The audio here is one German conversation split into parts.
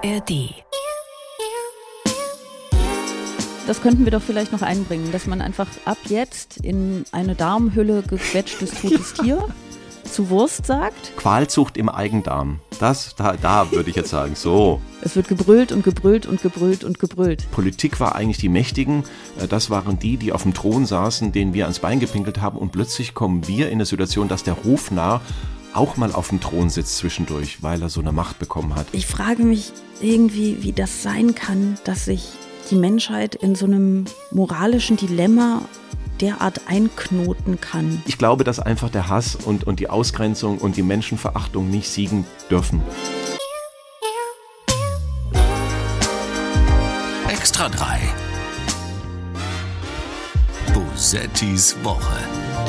ARD. Das könnten wir doch vielleicht noch einbringen, dass man einfach ab jetzt in eine Darmhülle gequetschtes totes Tier zu Wurst sagt. Qualzucht im Eigendarm. Da würde ich jetzt sagen, so. Es wird gebrüllt und gebrüllt und gebrüllt und gebrüllt. Politik war eigentlich die Mächtigen. Das waren die auf dem Thron saßen, denen wir ans Bein gepinkelt haben. Und plötzlich kommen wir in eine Situation, dass der Hofnarr auch mal auf dem Thron sitzt zwischendurch, weil er so eine Macht bekommen hat. Ich frage mich irgendwie, wie das sein kann, dass sich die Menschheit in so einem moralischen Dilemma derart einknoten kann. Ich glaube, dass einfach der Hass und die Ausgrenzung und die Menschenverachtung nicht siegen dürfen. Extra 3. Bosettis Woche.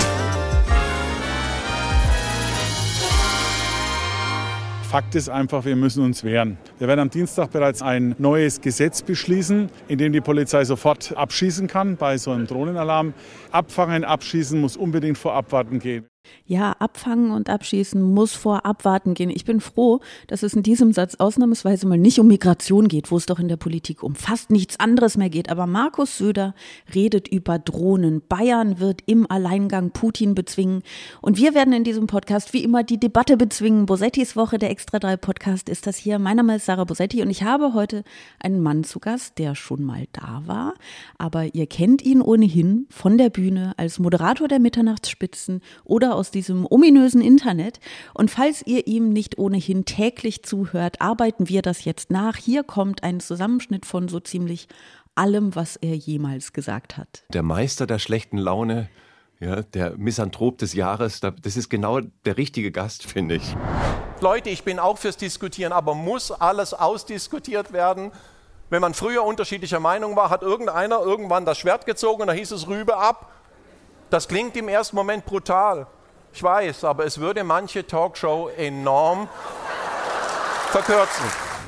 Fakt ist einfach, wir müssen uns wehren. Wir werden am Dienstag bereits ein neues Gesetz beschließen, in dem die Polizei sofort abschießen kann bei so einem Drohnenalarm. Abfangen, abschießen muss unbedingt vor Abwarten gehen. Ja, abfangen und abschießen muss vor Abwarten gehen. Ich bin froh, dass es in diesem Satz ausnahmsweise mal nicht um Migration geht, wo es doch in der Politik um fast nichts anderes mehr geht. Aber Markus Söder redet über Drohnen. Bayern wird im Alleingang Putin bezwingen. Und wir werden in diesem Podcast wie immer die Debatte bezwingen. Bosettis Woche, der Extra 3 Podcast ist das hier. Mein Name ist Sarah Bosetti und ich habe heute einen Mann zu Gast, der schon mal da war. Aber ihr kennt ihn ohnehin von der Bühne als Moderator der Mitternachtsspitzen oder aus diesem ominösen Internet. Und falls ihr ihm nicht ohnehin täglich zuhört, arbeiten wir das jetzt nach. Hier kommt ein Zusammenschnitt von so ziemlich allem, was er jemals gesagt hat. Der Meister der schlechten Laune, ja, der Misanthrop des Jahres, das ist genau der richtige Gast, finde ich. Leute, ich bin auch fürs Diskutieren, aber muss alles ausdiskutiert werden? Wenn man früher unterschiedlicher Meinung war, hat irgendeiner irgendwann das Schwert gezogen und da hieß es Rübe ab. Das klingt im ersten Moment brutal. Ich weiß, aber es würde manche Talkshow enorm verkürzen.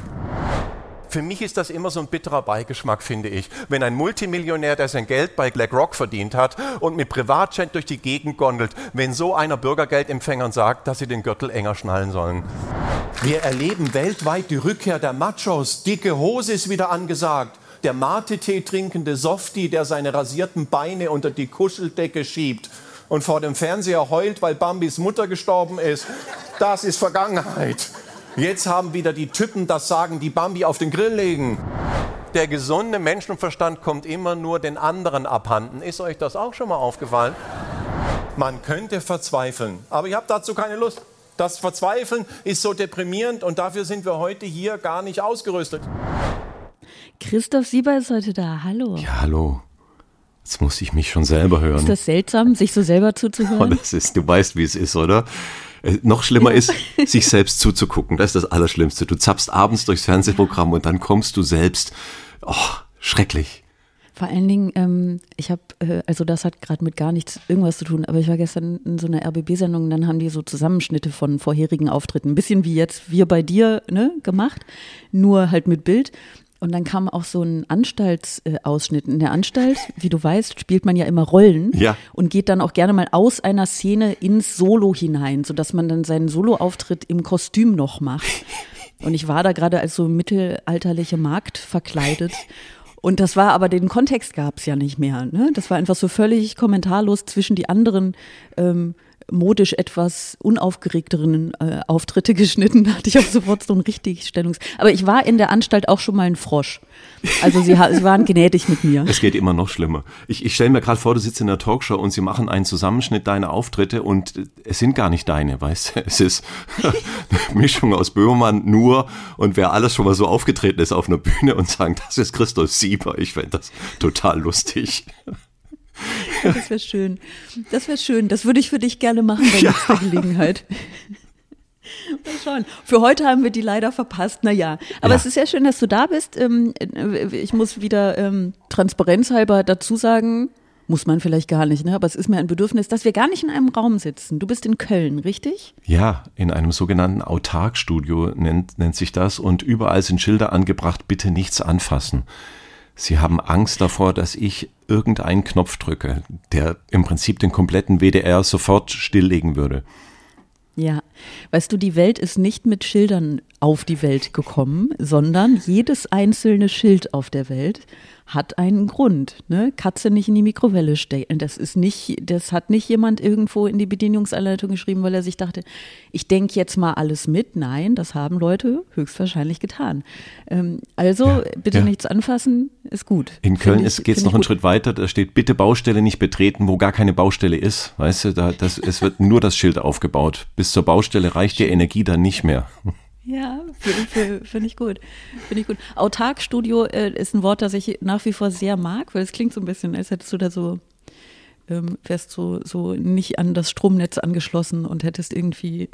Für mich ist das immer so ein bitterer Beigeschmack, finde ich. Wenn ein Multimillionär, der sein Geld bei BlackRock verdient hat und mit Privatjet durch die Gegend gondelt, wenn so einer Bürgergeldempfängern sagt, dass sie den Gürtel enger schnallen sollen. Wir erleben weltweit die Rückkehr der Machos. Dicke Hose ist wieder angesagt. Der Mate-Tee trinkende Softie, der seine rasierten Beine unter die Kuscheldecke schiebt und vor dem Fernseher heult, weil Bambis Mutter gestorben ist, das ist Vergangenheit. Jetzt haben wieder die Typen das Sagen, die Bambi auf den Grill legen. Der gesunde Menschenverstand kommt immer nur den anderen abhanden. Ist euch das auch schon mal aufgefallen? Man könnte verzweifeln, aber ich habe dazu keine Lust. Das Verzweifeln ist so deprimierend und dafür sind wir heute hier gar nicht ausgerüstet. Christoph Sieber ist heute da. Hallo. Ja, hallo. Jetzt muss ich mich schon selber hören. Ist das seltsam, sich so selber zuzuhören? Du weißt, wie es ist, oder? Noch schlimmer ist, sich selbst zuzugucken. Das ist das Allerschlimmste. Du zappst abends durchs Fernsehprogramm und dann kommst du selbst. Oh, schrecklich. Vor allen Dingen, ich habe, also das hat gerade mit gar nichts irgendwas zu tun, aber ich war gestern in so einer RBB-Sendung und dann haben die so Zusammenschnitte von vorherigen Auftritten, ein bisschen wie jetzt wir bei dir, ne, gemacht, nur halt mit Bild. Und dann kam auch so ein Anstaltsausschnitt. In der Anstalt, wie du weißt, spielt man ja immer Rollen und geht dann auch gerne mal aus einer Szene ins Solo hinein, sodass man dann seinen Soloauftritt im Kostüm noch macht. Und ich war da gerade als so mittelalterliche Magd verkleidet. Und das war aber, den Kontext gab es ja nicht mehr. Ne? Das war einfach so völlig kommentarlos zwischen die anderen modisch etwas unaufgeregteren Auftritte geschnitten. Da hatte ich auch sofort so ein richtig Aber ich war in der Anstalt auch schon mal ein Frosch. Also sie waren gnädig mit mir. Es geht immer noch schlimmer. Ich stelle mir gerade vor, du sitzt in der Talkshow und sie machen einen Zusammenschnitt deiner Auftritte und es sind gar nicht deine, weißt du? Es ist eine Mischung aus Böhmermann nur und wer alles schon mal so aufgetreten ist auf einer Bühne und sagen, das ist Christoph Sieber. Ich fände das total lustig. Das wäre schön. Das wäre schön. Das würde ich für dich gerne machen bei nächster Gelegenheit. Mal schauen. Für heute haben wir die leider verpasst. Naja, aber es ist sehr schön, dass du da bist. Ich muss wieder transparenzhalber dazu sagen, muss man vielleicht gar nicht, ne? Aber es ist mir ein Bedürfnis, dass wir gar nicht in einem Raum sitzen. Du bist in Köln, richtig? Ja, in einem sogenannten Autarkstudio nennt sich das und überall sind Schilder angebracht, bitte nichts anfassen. Sie haben Angst davor, dass ich irgendeinen Knopf drücke, der im Prinzip den kompletten WDR sofort stilllegen würde. Ja, Weißt du, die Welt ist nicht mit Schildern auf die Welt gekommen, sondern jedes einzelne Schild auf der Welt hat einen Grund. Ne? Katze nicht in die Mikrowelle stellen. Das hat nicht jemand irgendwo in die Bedienungsanleitung geschrieben, weil er sich dachte, ich denke jetzt mal alles mit. Nein, das haben Leute höchstwahrscheinlich getan. Bitte nichts anfassen, ist gut. In Köln geht es noch einen Schritt weiter, da steht, bitte Baustelle nicht betreten, wo gar keine Baustelle ist. Weißt du, es wird nur das Schild aufgebaut. Bis zur Baustelle reicht die Energie dann nicht mehr. Ja, finde ich gut. Autarkstudio ist ein Wort, das ich nach wie vor sehr mag, weil es klingt so ein bisschen, als hättest du da wärst so nicht an das Stromnetz angeschlossen und hättest irgendwie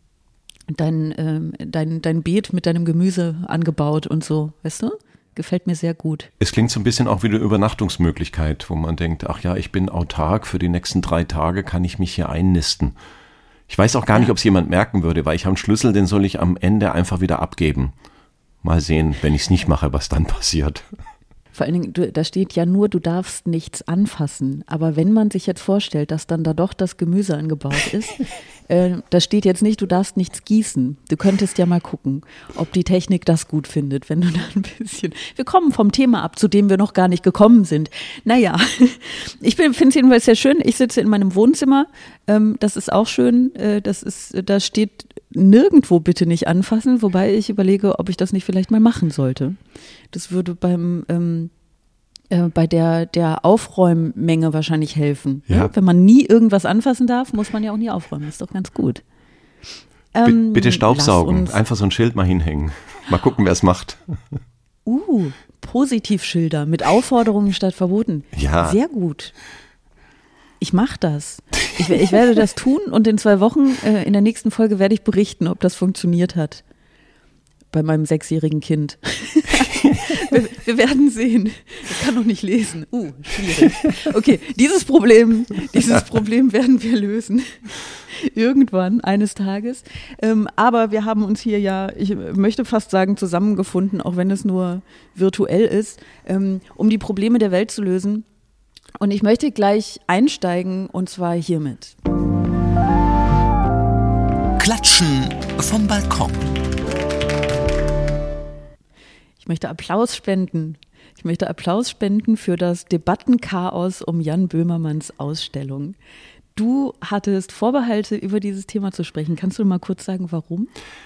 dein Beet mit deinem Gemüse angebaut und so, weißt du? Gefällt mir sehr gut. Es klingt so ein bisschen auch wie eine Übernachtungsmöglichkeit, wo man denkt, ach ja, ich bin autark, für die nächsten 3 Tage kann ich mich hier einnisten. Ich weiß auch gar nicht, ob es jemand merken würde, weil ich habe einen Schlüssel, den soll ich am Ende einfach wieder abgeben. Mal sehen, wenn ich es nicht mache, was dann passiert. Vor allen Dingen, da steht ja nur, du darfst nichts anfassen. Aber wenn man sich jetzt vorstellt, dass dann da doch das Gemüse angebaut ist, da steht jetzt nicht, du darfst nichts gießen. Du könntest ja mal gucken, ob die Technik das gut findet, wenn du da ein bisschen... Wir kommen vom Thema ab, zu dem wir noch gar nicht gekommen sind. Naja, ich finde es jedenfalls sehr schön. Ich sitze in meinem Wohnzimmer. Das ist auch schön. Da steht nirgendwo bitte nicht anfassen, wobei ich überlege, ob ich das nicht vielleicht mal machen sollte. Das würde bei der Aufräummenge wahrscheinlich helfen. Ja. Wenn man nie irgendwas anfassen darf, muss man ja auch nie aufräumen. Das ist doch ganz gut. Bitte Staubsaugen. Einfach so ein Schild mal hinhängen. Mal gucken, wer es macht. Positivschilder mit Aufforderungen statt Verboten. Ja. Sehr gut. Ich mache das. Ich werde das tun und in 2 Wochen, in der nächsten Folge, werde ich berichten, ob das funktioniert hat. Bei meinem 6-jährigen Kind. Wir werden sehen. Ich kann noch nicht lesen. Schwierig. Okay, dieses Problem werden wir lösen. Irgendwann, eines Tages. Aber wir haben uns hier ja, ich möchte fast sagen, zusammengefunden, auch wenn es nur virtuell ist, um die Probleme der Welt zu lösen. Und ich möchte gleich einsteigen, und zwar hiermit. Klatschen vom Balkon. Ich möchte Applaus spenden. Ich möchte Applaus spenden für das Debattenchaos um Jan Böhmermanns Ausstellung. Du hattest Vorbehalte, über dieses Thema zu sprechen. Kannst du mal kurz sagen, warum?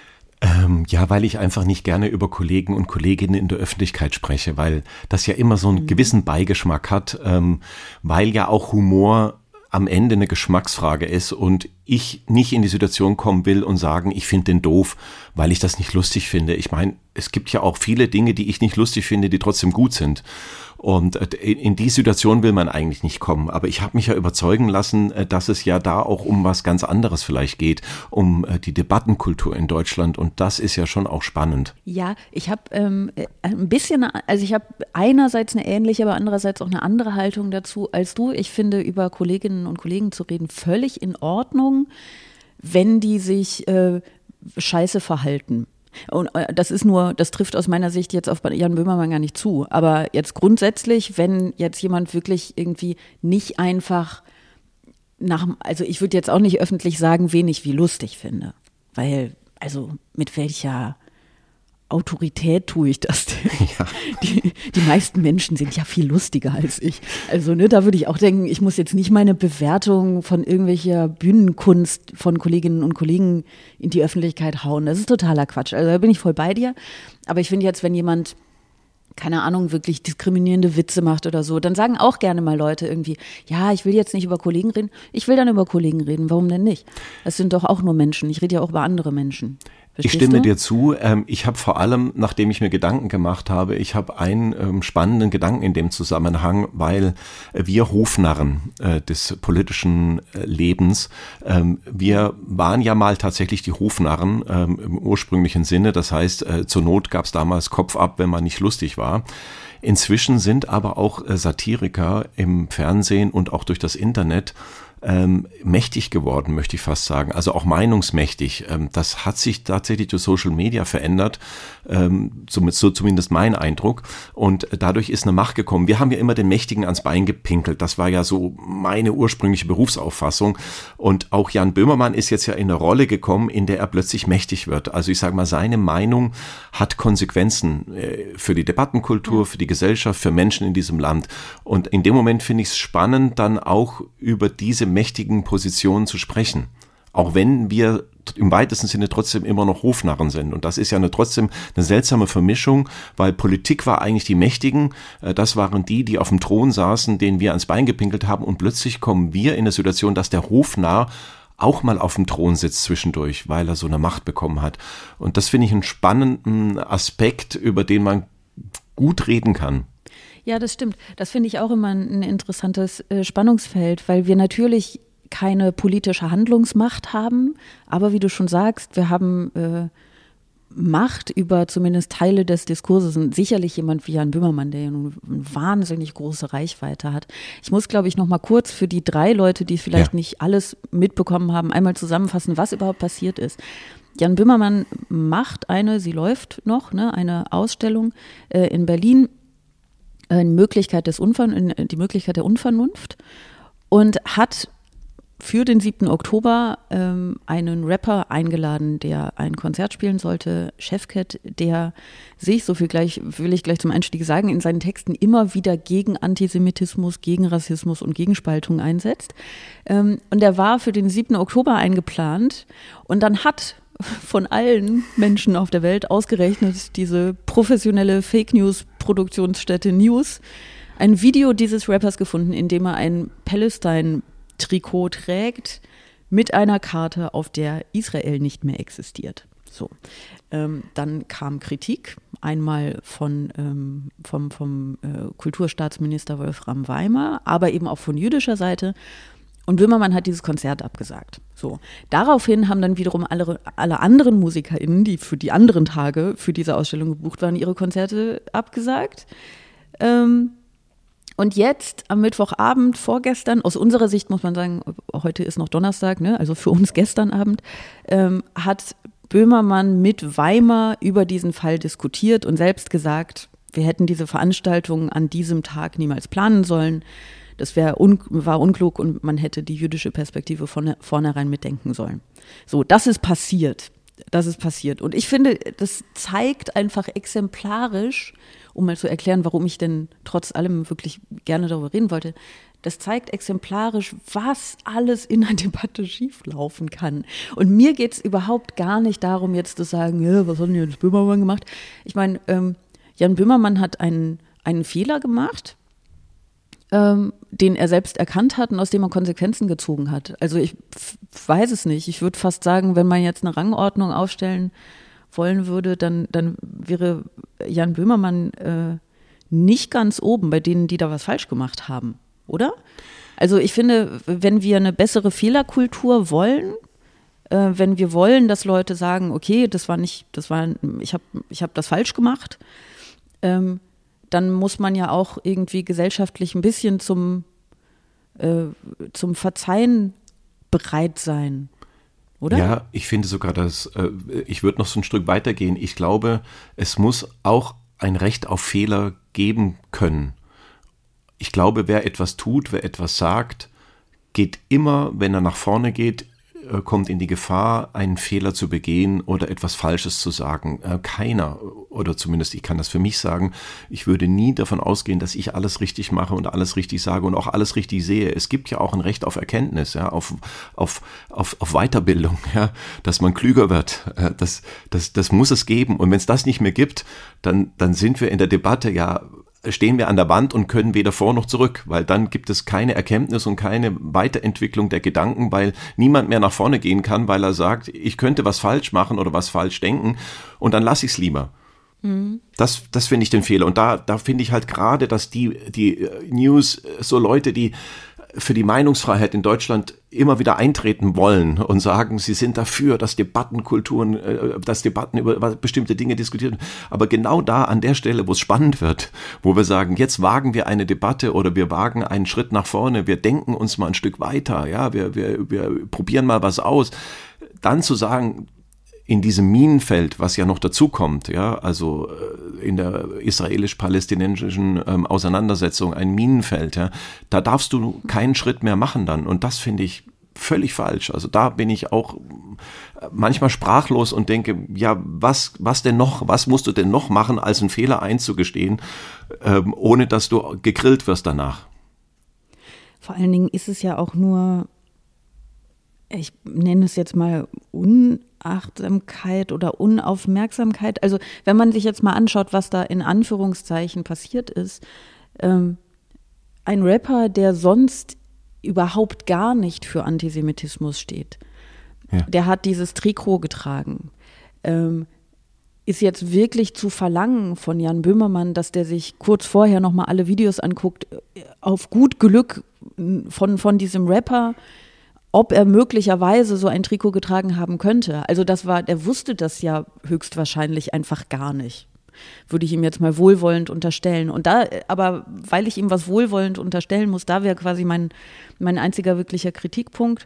Ja, weil ich einfach nicht gerne über Kollegen und Kolleginnen in der Öffentlichkeit spreche, weil das ja immer so einen gewissen Beigeschmack hat, weil ja auch Humor am Ende eine Geschmacksfrage ist und ich nicht in die Situation kommen will und sagen, ich finde den doof, weil ich das nicht lustig finde. Ich meine, es gibt ja auch viele Dinge, die ich nicht lustig finde, die trotzdem gut sind. Und in die Situation will man eigentlich nicht kommen. Aber ich habe mich ja überzeugen lassen, dass es ja da auch um was ganz anderes vielleicht geht, um die Debattenkultur in Deutschland. Und das ist ja schon auch spannend. Ja, ich habe ein bisschen, also ich habe einerseits eine ähnliche, aber andererseits auch eine andere Haltung dazu als du. Ich finde, über Kolleginnen und Kollegen zu reden, völlig in Ordnung, wenn die sich scheiße verhalten. Und das trifft aus meiner Sicht jetzt auf Jan Böhmermann gar nicht zu. Aber jetzt grundsätzlich, wenn jetzt jemand wirklich irgendwie nicht einfach also ich würde jetzt auch nicht öffentlich sagen, wen ich wie lustig finde. Weil, also mit welcher Autorität tue ich das denn? Ja. Die meisten Menschen sind ja viel lustiger als ich. Also da würde ich auch denken, ich muss jetzt nicht meine Bewertung von irgendwelcher Bühnenkunst von Kolleginnen und Kollegen in die Öffentlichkeit hauen. Das ist totaler Quatsch. Also da bin ich voll bei dir. Aber ich finde jetzt, wenn jemand, keine Ahnung, wirklich diskriminierende Witze macht oder so, dann sagen auch gerne mal Leute irgendwie, ja, ich will jetzt nicht über Kollegen reden. Ich will dann über Kollegen reden. Warum denn nicht? Das sind doch auch nur Menschen. Ich rede ja auch über andere Menschen. Verstehst ich stimme du? dir zu. Ich habe vor allem, nachdem ich mir Gedanken gemacht habe, ich habe einen spannenden Gedanken in dem Zusammenhang, weil wir Hofnarren des politischen Lebens, wir waren ja mal tatsächlich die Hofnarren im ursprünglichen Sinne. Das heißt, zur Not gab es damals Kopf ab, wenn man nicht lustig war. Inzwischen sind aber auch Satiriker im Fernsehen und auch durch das Internet mächtig geworden, möchte ich fast sagen, also auch meinungsmächtig. Das hat sich tatsächlich durch Social Media verändert, so zumindest mein Eindruck, und dadurch ist eine Macht gekommen. Wir haben ja immer den Mächtigen ans Bein gepinkelt, das war ja so meine ursprüngliche Berufsauffassung, und auch Jan Böhmermann ist jetzt ja in eine Rolle gekommen, in der er plötzlich mächtig wird. Also ich sage mal, seine Meinung hat Konsequenzen für die Debattenkultur, für die Gesellschaft, für Menschen in diesem Land, und in dem Moment finde ich es spannend, dann auch über diese mächtigen Positionen zu sprechen. Auch wenn wir im weitesten Sinne trotzdem immer noch Hofnarren sind. Und das ist ja trotzdem eine seltsame Vermischung, weil Politik war eigentlich die Mächtigen, das waren die auf dem Thron saßen, denen wir ans Bein gepinkelt haben, und plötzlich kommen wir in eine Situation, dass der Hofnarr auch mal auf dem Thron sitzt zwischendurch, weil er so eine Macht bekommen hat. Und das finde ich einen spannenden Aspekt, über den man gut reden kann. Ja, das stimmt. Das finde ich auch immer ein interessantes Spannungsfeld, weil wir natürlich keine politische Handlungsmacht haben, aber wie du schon sagst, wir haben Macht über zumindest Teile des Diskurses, und sicherlich jemand wie Jan Böhmermann, der ja nun eine wahnsinnig große Reichweite hat. Ich muss, glaube ich, noch mal kurz für die 3 Leute, die vielleicht nicht alles mitbekommen haben, einmal zusammenfassen, was überhaupt passiert ist. Jan Böhmermann macht sie läuft noch, eine Ausstellung in Berlin, die Möglichkeit der Unvernunft, und hat für den 7. Oktober einen Rapper eingeladen, der ein Konzert spielen sollte, Chefcat, der sich, so viel will ich gleich zum Einstieg sagen, in seinen Texten immer wieder gegen Antisemitismus, gegen Rassismus und gegen Spaltung einsetzt. Und der war für den 7. Oktober eingeplant, und dann hat von allen Menschen auf der Welt ausgerechnet diese professionelle Fake-News-Produktionsstätte News ein Video dieses Rappers gefunden, in dem er ein Palestine-Trikot trägt mit einer Karte, auf der Israel nicht mehr existiert. So, dann kam Kritik, einmal vom Kulturstaatsminister Wolfram Weimar, aber eben auch von jüdischer Seite. Und Böhmermann hat dieses Konzert abgesagt. So. Daraufhin haben dann wiederum alle anderen MusikerInnen, die für die anderen Tage für diese Ausstellung gebucht waren, ihre Konzerte abgesagt. Und jetzt am Mittwochabend, vorgestern, aus unserer Sicht muss man sagen, heute ist noch Donnerstag, also für uns gestern Abend, hat Böhmermann mit Weimar über diesen Fall diskutiert und selbst gesagt, wir hätten diese Veranstaltung an diesem Tag niemals planen sollen. Das war unklug, und man hätte die jüdische Perspektive von vornherein mitdenken sollen. So, das ist passiert. Und ich finde, das zeigt einfach exemplarisch, um mal zu erklären, warum ich denn trotz allem wirklich gerne darüber reden wollte, das zeigt exemplarisch, was alles in einer Debatte schieflaufen kann. Und mir geht es überhaupt gar nicht darum, jetzt zu sagen, was hat denn jetzt Böhmermann gemacht? Ich meine, Jan Böhmermann hat einen Fehler gemacht, den er selbst erkannt hat und aus dem er Konsequenzen gezogen hat. Also ich weiß es nicht. Ich würde fast sagen, wenn man jetzt eine Rangordnung aufstellen wollen würde, dann wäre Jan Böhmermann nicht ganz oben bei denen, die da was falsch gemacht haben, oder? Also ich finde, wenn wir eine bessere Fehlerkultur wollen, wenn wir wollen, dass Leute sagen, okay, ich habe das falsch gemacht, dann muss man ja auch irgendwie gesellschaftlich ein bisschen zum Verzeihen bereit sein, oder? Ja, ich finde sogar, dass ich würde noch so ein Stück weitergehen. Ich glaube, es muss auch ein Recht auf Fehler geben können. Ich glaube, wer etwas tut, wer etwas sagt, geht immer, wenn er nach vorne geht, kommt in die Gefahr, einen Fehler zu begehen oder etwas Falsches zu sagen. Keiner, oder zumindest ich kann das für mich sagen, ich würde nie davon ausgehen, dass ich alles richtig mache und alles richtig sage und auch alles richtig sehe. Es gibt ja auch ein Recht auf Erkenntnis, ja, auf Weiterbildung, ja, dass man klüger wird. Das muss es geben. Und wenn es das nicht mehr gibt, dann sind wir in der Debatte stehen wir an der Wand und können weder vor noch zurück, weil dann gibt es keine Erkenntnis und keine Weiterentwicklung der Gedanken, weil niemand mehr nach vorne gehen kann, weil er sagt, ich könnte was falsch machen oder was falsch denken und dann lasse ich es lieber. Mhm. Das finde ich den Fehler. Und da finde ich halt gerade, dass die News, so Leute, die für die Meinungsfreiheit in Deutschland immer wieder eintreten wollen und sagen, sie sind dafür, dass Debatten über bestimmte Dinge diskutiert werden. Aber genau da an der Stelle, wo es spannend wird, wo wir sagen, jetzt wagen wir eine Debatte oder wir wagen einen Schritt nach vorne, wir denken uns mal ein Stück weiter, ja, wir probieren mal was aus, dann zu sagen, in diesem Minenfeld, was ja noch dazu kommt, ja, also in der israelisch-palästinensischen Auseinandersetzung ein Minenfeld, ja, da darfst du keinen Schritt mehr machen dann. Und das finde ich völlig falsch. Also da bin ich auch manchmal sprachlos und denke, ja, was denn noch? Was musst du denn noch machen, als einen Fehler einzugestehen, ohne dass du gegrillt wirst danach? Vor allen Dingen ist es ja auch nur, ich nenne es jetzt mal Unachtsamkeit oder Unaufmerksamkeit. Also wenn man sich jetzt mal anschaut, was da in Anführungszeichen passiert ist, ein Rapper, der sonst überhaupt gar nicht für Antisemitismus steht, der hat dieses Trikot getragen. Ist jetzt wirklich zu verlangen von Jan Böhmermann, dass der sich kurz vorher nochmal alle Videos anguckt, auf gut Glück von diesem Rapper, ob er möglicherweise so ein Trikot getragen haben könnte. Also der wusste das ja höchstwahrscheinlich einfach gar nicht. Würde ich ihm jetzt mal wohlwollend unterstellen. Aber weil ich ihm was wohlwollend unterstellen muss, da wäre quasi mein einziger wirklicher Kritikpunkt.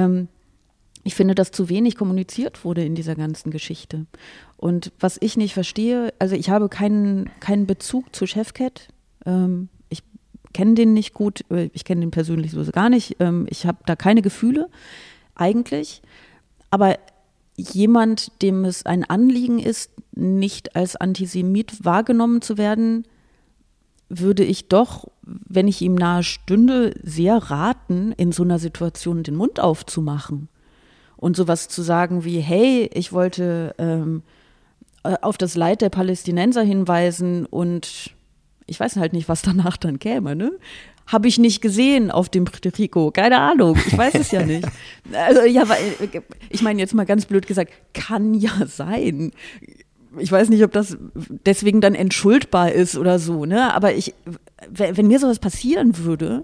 Ich finde, dass zu wenig kommuniziert wurde in dieser ganzen Geschichte. Und was ich nicht verstehe, also ich habe keinen Bezug zu Chefcat. Ich kenne den nicht gut, ich kenne den persönlich so gar nicht. Ich habe da keine Gefühle eigentlich. Aber jemand, dem es ein Anliegen ist, nicht als Antisemit wahrgenommen zu werden, würde ich doch, wenn ich ihm nahe stünde, sehr raten, in so einer Situation den Mund aufzumachen und sowas zu sagen wie, hey, ich wollte auf das Leid der Palästinenser hinweisen und ich weiß halt nicht, was danach dann käme, ne? Habe ich nicht gesehen auf dem Trikot, keine Ahnung, ich weiß es ja nicht. Also ja, ich meine jetzt mal ganz blöd gesagt, kann ja sein. Ich weiß nicht, ob das deswegen dann entschuldbar ist oder so, ne? Aber wenn mir sowas passieren würde,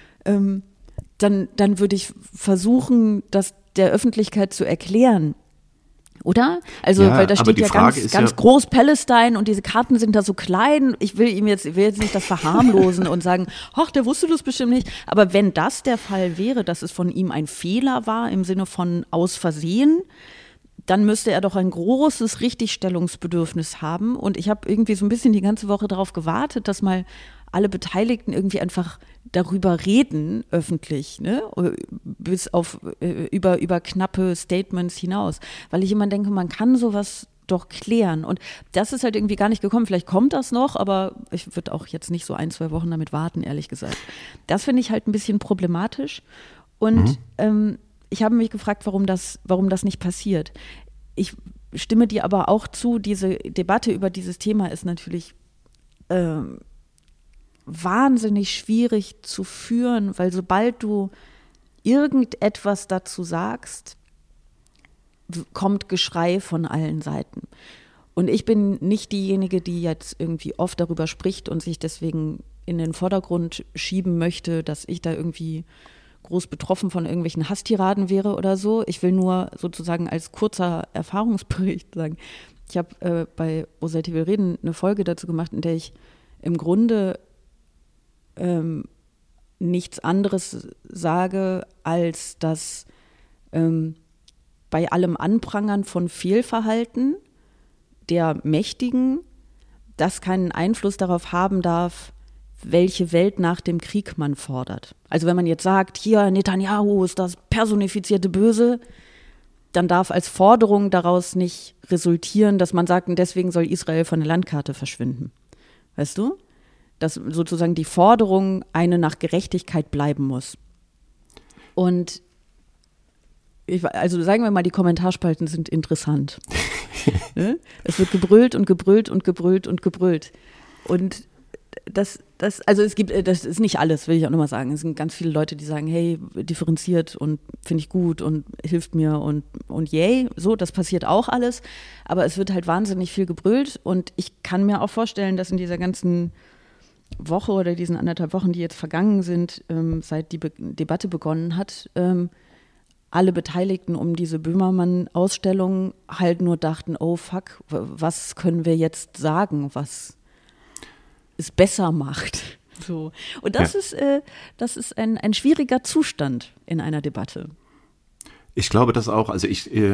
dann würde ich versuchen, das der Öffentlichkeit zu erklären. Oder? Also, ja, weil da steht ja ganz groß Palestine und diese Karten sind da so klein. Ich will jetzt nicht das verharmlosen und sagen, ach, der wusste das bestimmt nicht. Aber wenn das der Fall wäre, dass es von ihm ein Fehler war im Sinne von aus Versehen, dann müsste er doch ein großes Richtigstellungsbedürfnis haben. Und ich habe irgendwie so ein bisschen die ganze Woche darauf gewartet, dass mal alle Beteiligten irgendwie einfach darüber reden, öffentlich, ne? Bis auf über knappe Statements hinaus. Weil ich immer denke, man kann sowas doch klären. Und das ist halt irgendwie gar nicht gekommen. Vielleicht kommt das noch, aber ich würde auch jetzt nicht so 1-2 Wochen damit warten, ehrlich gesagt. Das finde ich halt ein bisschen problematisch. Und ich habe mich gefragt, warum das nicht passiert. Ich stimme dir aber auch zu, diese Debatte über dieses Thema ist natürlich wahnsinnig schwierig zu führen, weil sobald du irgendetwas dazu sagst, kommt Geschrei von allen Seiten. Und ich bin nicht diejenige, die jetzt irgendwie oft darüber spricht und sich deswegen in den Vordergrund schieben möchte, dass ich da irgendwie groß betroffen von irgendwelchen Hasstiraden wäre oder so. Ich will nur sozusagen als kurzer Erfahrungsbericht sagen, ich habe bei Wo seid ihr will reden eine Folge dazu gemacht, in der ich im Grunde nichts anderes sage, als dass bei allem Anprangern von Fehlverhalten der Mächtigen das keinen Einfluss darauf haben darf, welche Welt nach dem Krieg man fordert. Also wenn man jetzt sagt, hier Netanyahu ist das personifizierte Böse, dann darf als Forderung daraus nicht resultieren, dass man sagt, und deswegen soll Israel von der Landkarte verschwinden. Weißt du? Dass sozusagen die Forderung eine nach Gerechtigkeit bleiben muss. Und also sagen wir mal, die Kommentarspalten sind interessant. Ne? Es wird gebrüllt und gebrüllt und gebrüllt und gebrüllt. Und das ist nicht alles, will ich auch nochmal sagen. Es sind ganz viele Leute, die sagen, hey, differenziert und finde ich gut und hilft mir und yay, so, das passiert auch alles. Aber es wird halt wahnsinnig viel gebrüllt und ich kann mir auch vorstellen, dass in dieser ganzen Woche oder diesen 1,5 Wochen, die jetzt vergangen sind, seit die Debatte begonnen hat, alle Beteiligten um diese Böhmermann-Ausstellung halt nur dachten, oh fuck, was können wir jetzt sagen, was es besser macht. So. Und das ist ein schwieriger Zustand in einer Debatte. Ich glaube das auch, also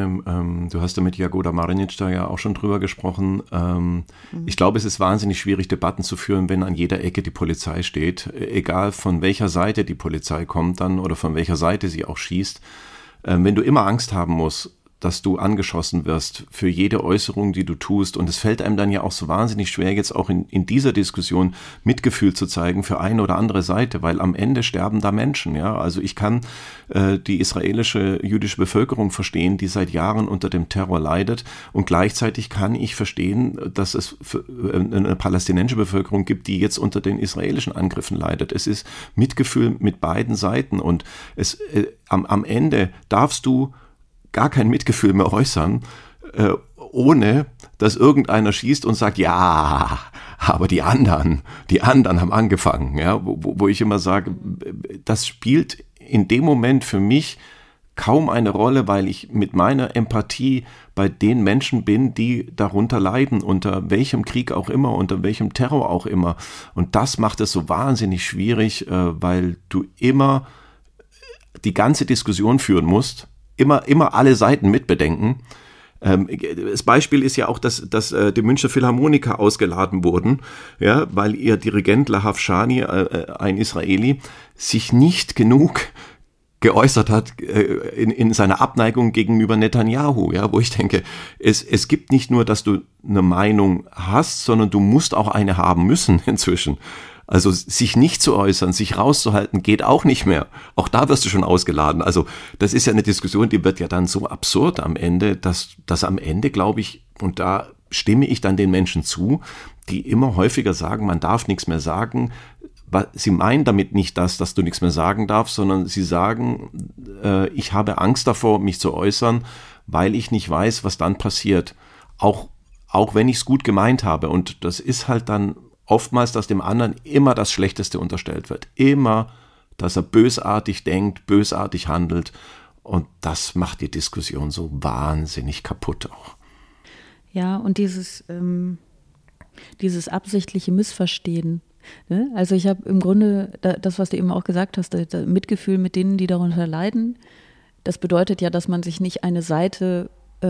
du hast da mit Jagoda Marinic da ja auch schon drüber gesprochen. Ich glaube, es ist wahnsinnig schwierig, Debatten zu führen, wenn an jeder Ecke die Polizei steht. Egal von welcher Seite die Polizei kommt dann oder von welcher Seite sie auch schießt. Wenn du immer Angst haben musst, dass du angeschossen wirst für jede Äußerung, die du tust. Und es fällt einem dann ja auch so wahnsinnig schwer, jetzt auch in dieser Diskussion Mitgefühl zu zeigen für eine oder andere Seite, weil am Ende sterben da Menschen. Ja, also ich kann die israelische jüdische Bevölkerung verstehen, die seit Jahren unter dem Terror leidet. Und gleichzeitig kann ich verstehen, dass es eine palästinensische Bevölkerung gibt, die jetzt unter den israelischen Angriffen leidet. Es ist Mitgefühl mit beiden Seiten. Und am Ende darfst du gar kein Mitgefühl mehr äußern, ohne dass irgendeiner schießt und sagt, ja, aber die anderen haben angefangen, ja, wo ich immer sage, das spielt in dem Moment für mich kaum eine Rolle, weil ich mit meiner Empathie bei den Menschen bin, die darunter leiden, unter welchem Krieg auch immer, unter welchem Terror auch immer. Und das macht es so wahnsinnig schwierig, weil du immer die ganze Diskussion führen musst, immer alle Seiten mitbedenken. Das Beispiel ist ja auch, dass die Münchner Philharmoniker ausgeladen wurden, ja, weil ihr Dirigent Lahav Shani, ein Israeli, sich nicht genug geäußert hat in seiner Abneigung gegenüber Netanyahu, ja, wo ich denke, es gibt nicht nur, dass du eine Meinung hast, sondern du musst auch eine haben müssen inzwischen. Also sich nicht zu äußern, sich rauszuhalten, geht auch nicht mehr. Auch da wirst du schon ausgeladen. Also das ist ja eine Diskussion, die wird ja dann so absurd am Ende, dass am Ende, glaube ich, und da stimme ich dann den Menschen zu, die immer häufiger sagen, man darf nichts mehr sagen. Sie meinen damit nicht das, dass du nichts mehr sagen darfst, sondern sie sagen, ich habe Angst davor, mich zu äußern, weil ich nicht weiß, was dann passiert. Auch wenn ich es gut gemeint habe. Und das ist halt dann oftmals, dass dem anderen immer das Schlechteste unterstellt wird. Immer, dass er bösartig denkt, bösartig handelt. Und das macht die Diskussion so wahnsinnig kaputt auch. Ja, und dieses absichtliche Missverstehen. Ne? Also ich habe im Grunde, das, was du eben auch gesagt hast, das Mitgefühl mit denen, die darunter leiden, das bedeutet ja, dass man sich nicht eine Seite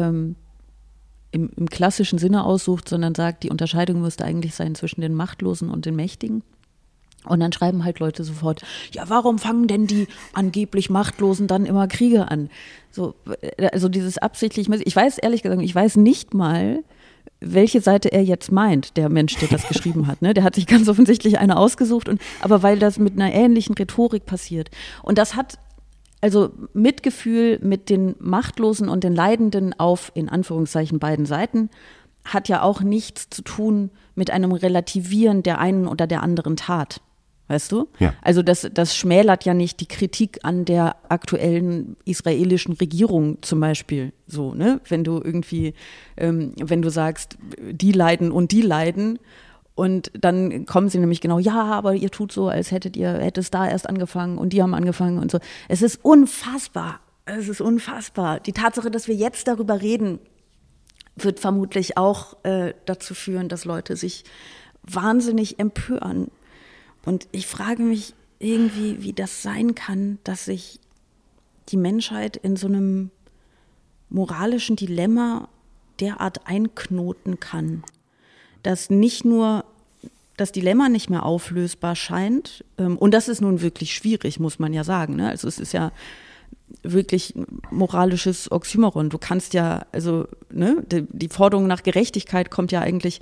im klassischen Sinne aussucht, sondern sagt, die Unterscheidung müsste eigentlich sein zwischen den Machtlosen und den Mächtigen. Und dann schreiben halt Leute sofort, ja, warum fangen denn die angeblich Machtlosen dann immer Kriege an? So, also dieses absichtlich, ich weiß ehrlich gesagt, ich weiß nicht mal, welche Seite er jetzt meint, der Mensch, der das geschrieben hat. Ne? Der hat sich ganz offensichtlich eine ausgesucht, aber weil das mit einer ähnlichen Rhetorik passiert. Und das hat also Mitgefühl mit den Machtlosen und den Leidenden auf, in Anführungszeichen, beiden Seiten, hat ja auch nichts zu tun mit einem Relativieren der einen oder der anderen Tat. Weißt du? Ja. Also das schmälert ja nicht die Kritik an der aktuellen israelischen Regierung zum Beispiel. So, ne? Wenn du irgendwie, wenn du sagst, die leiden und die leiden, und dann kommen sie nämlich genau, ja, aber ihr tut so, als hättet es da erst angefangen und die haben angefangen und so. Es ist unfassbar. Die Tatsache, dass wir jetzt darüber reden, wird vermutlich auch dazu führen, dass Leute sich wahnsinnig empören. Und ich frage mich irgendwie, wie das sein kann, dass sich die Menschheit in so einem moralischen Dilemma derart einknoten kann. Dass nicht nur das Dilemma nicht mehr auflösbar scheint, und das ist nun wirklich schwierig, muss man ja sagen, ne? Also es ist ja wirklich moralisches Oxymoron. Du kannst ja, also ne, die Forderung nach Gerechtigkeit kommt ja eigentlich,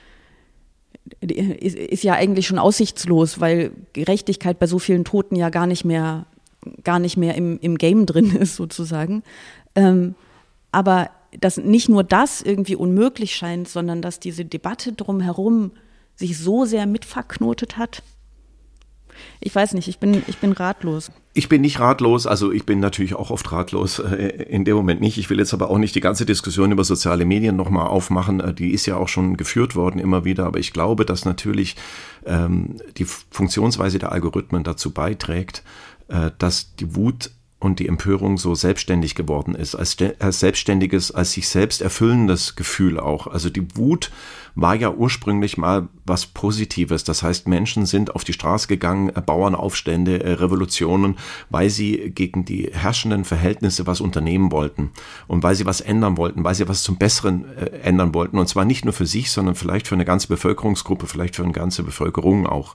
ist ja eigentlich schon aussichtslos, weil Gerechtigkeit bei so vielen Toten ja gar nicht mehr im Game drin ist sozusagen. Aber dass nicht nur das irgendwie unmöglich scheint, sondern dass diese Debatte drumherum sich so sehr mitverknotet hat. Ich weiß nicht, ich bin ratlos. Ich bin nicht ratlos, also ich bin natürlich auch oft ratlos, in dem Moment nicht. Ich will jetzt aber auch nicht die ganze Diskussion über soziale Medien nochmal aufmachen, die ist ja auch schon geführt worden immer wieder, aber ich glaube, dass natürlich die Funktionsweise der Algorithmen dazu beiträgt, dass die Wut und die Empörung so selbstständig geworden ist, als selbstständiges, als sich selbst erfüllendes Gefühl auch. Also die Wut war ja ursprünglich mal was Positives. Das heißt, Menschen sind auf die Straße gegangen, Bauernaufstände, Revolutionen, weil sie gegen die herrschenden Verhältnisse was unternehmen wollten und weil sie was ändern wollten, weil sie was zum Besseren ändern wollten. Und zwar nicht nur für sich, sondern vielleicht für eine ganze Bevölkerungsgruppe, vielleicht für eine ganze Bevölkerung auch.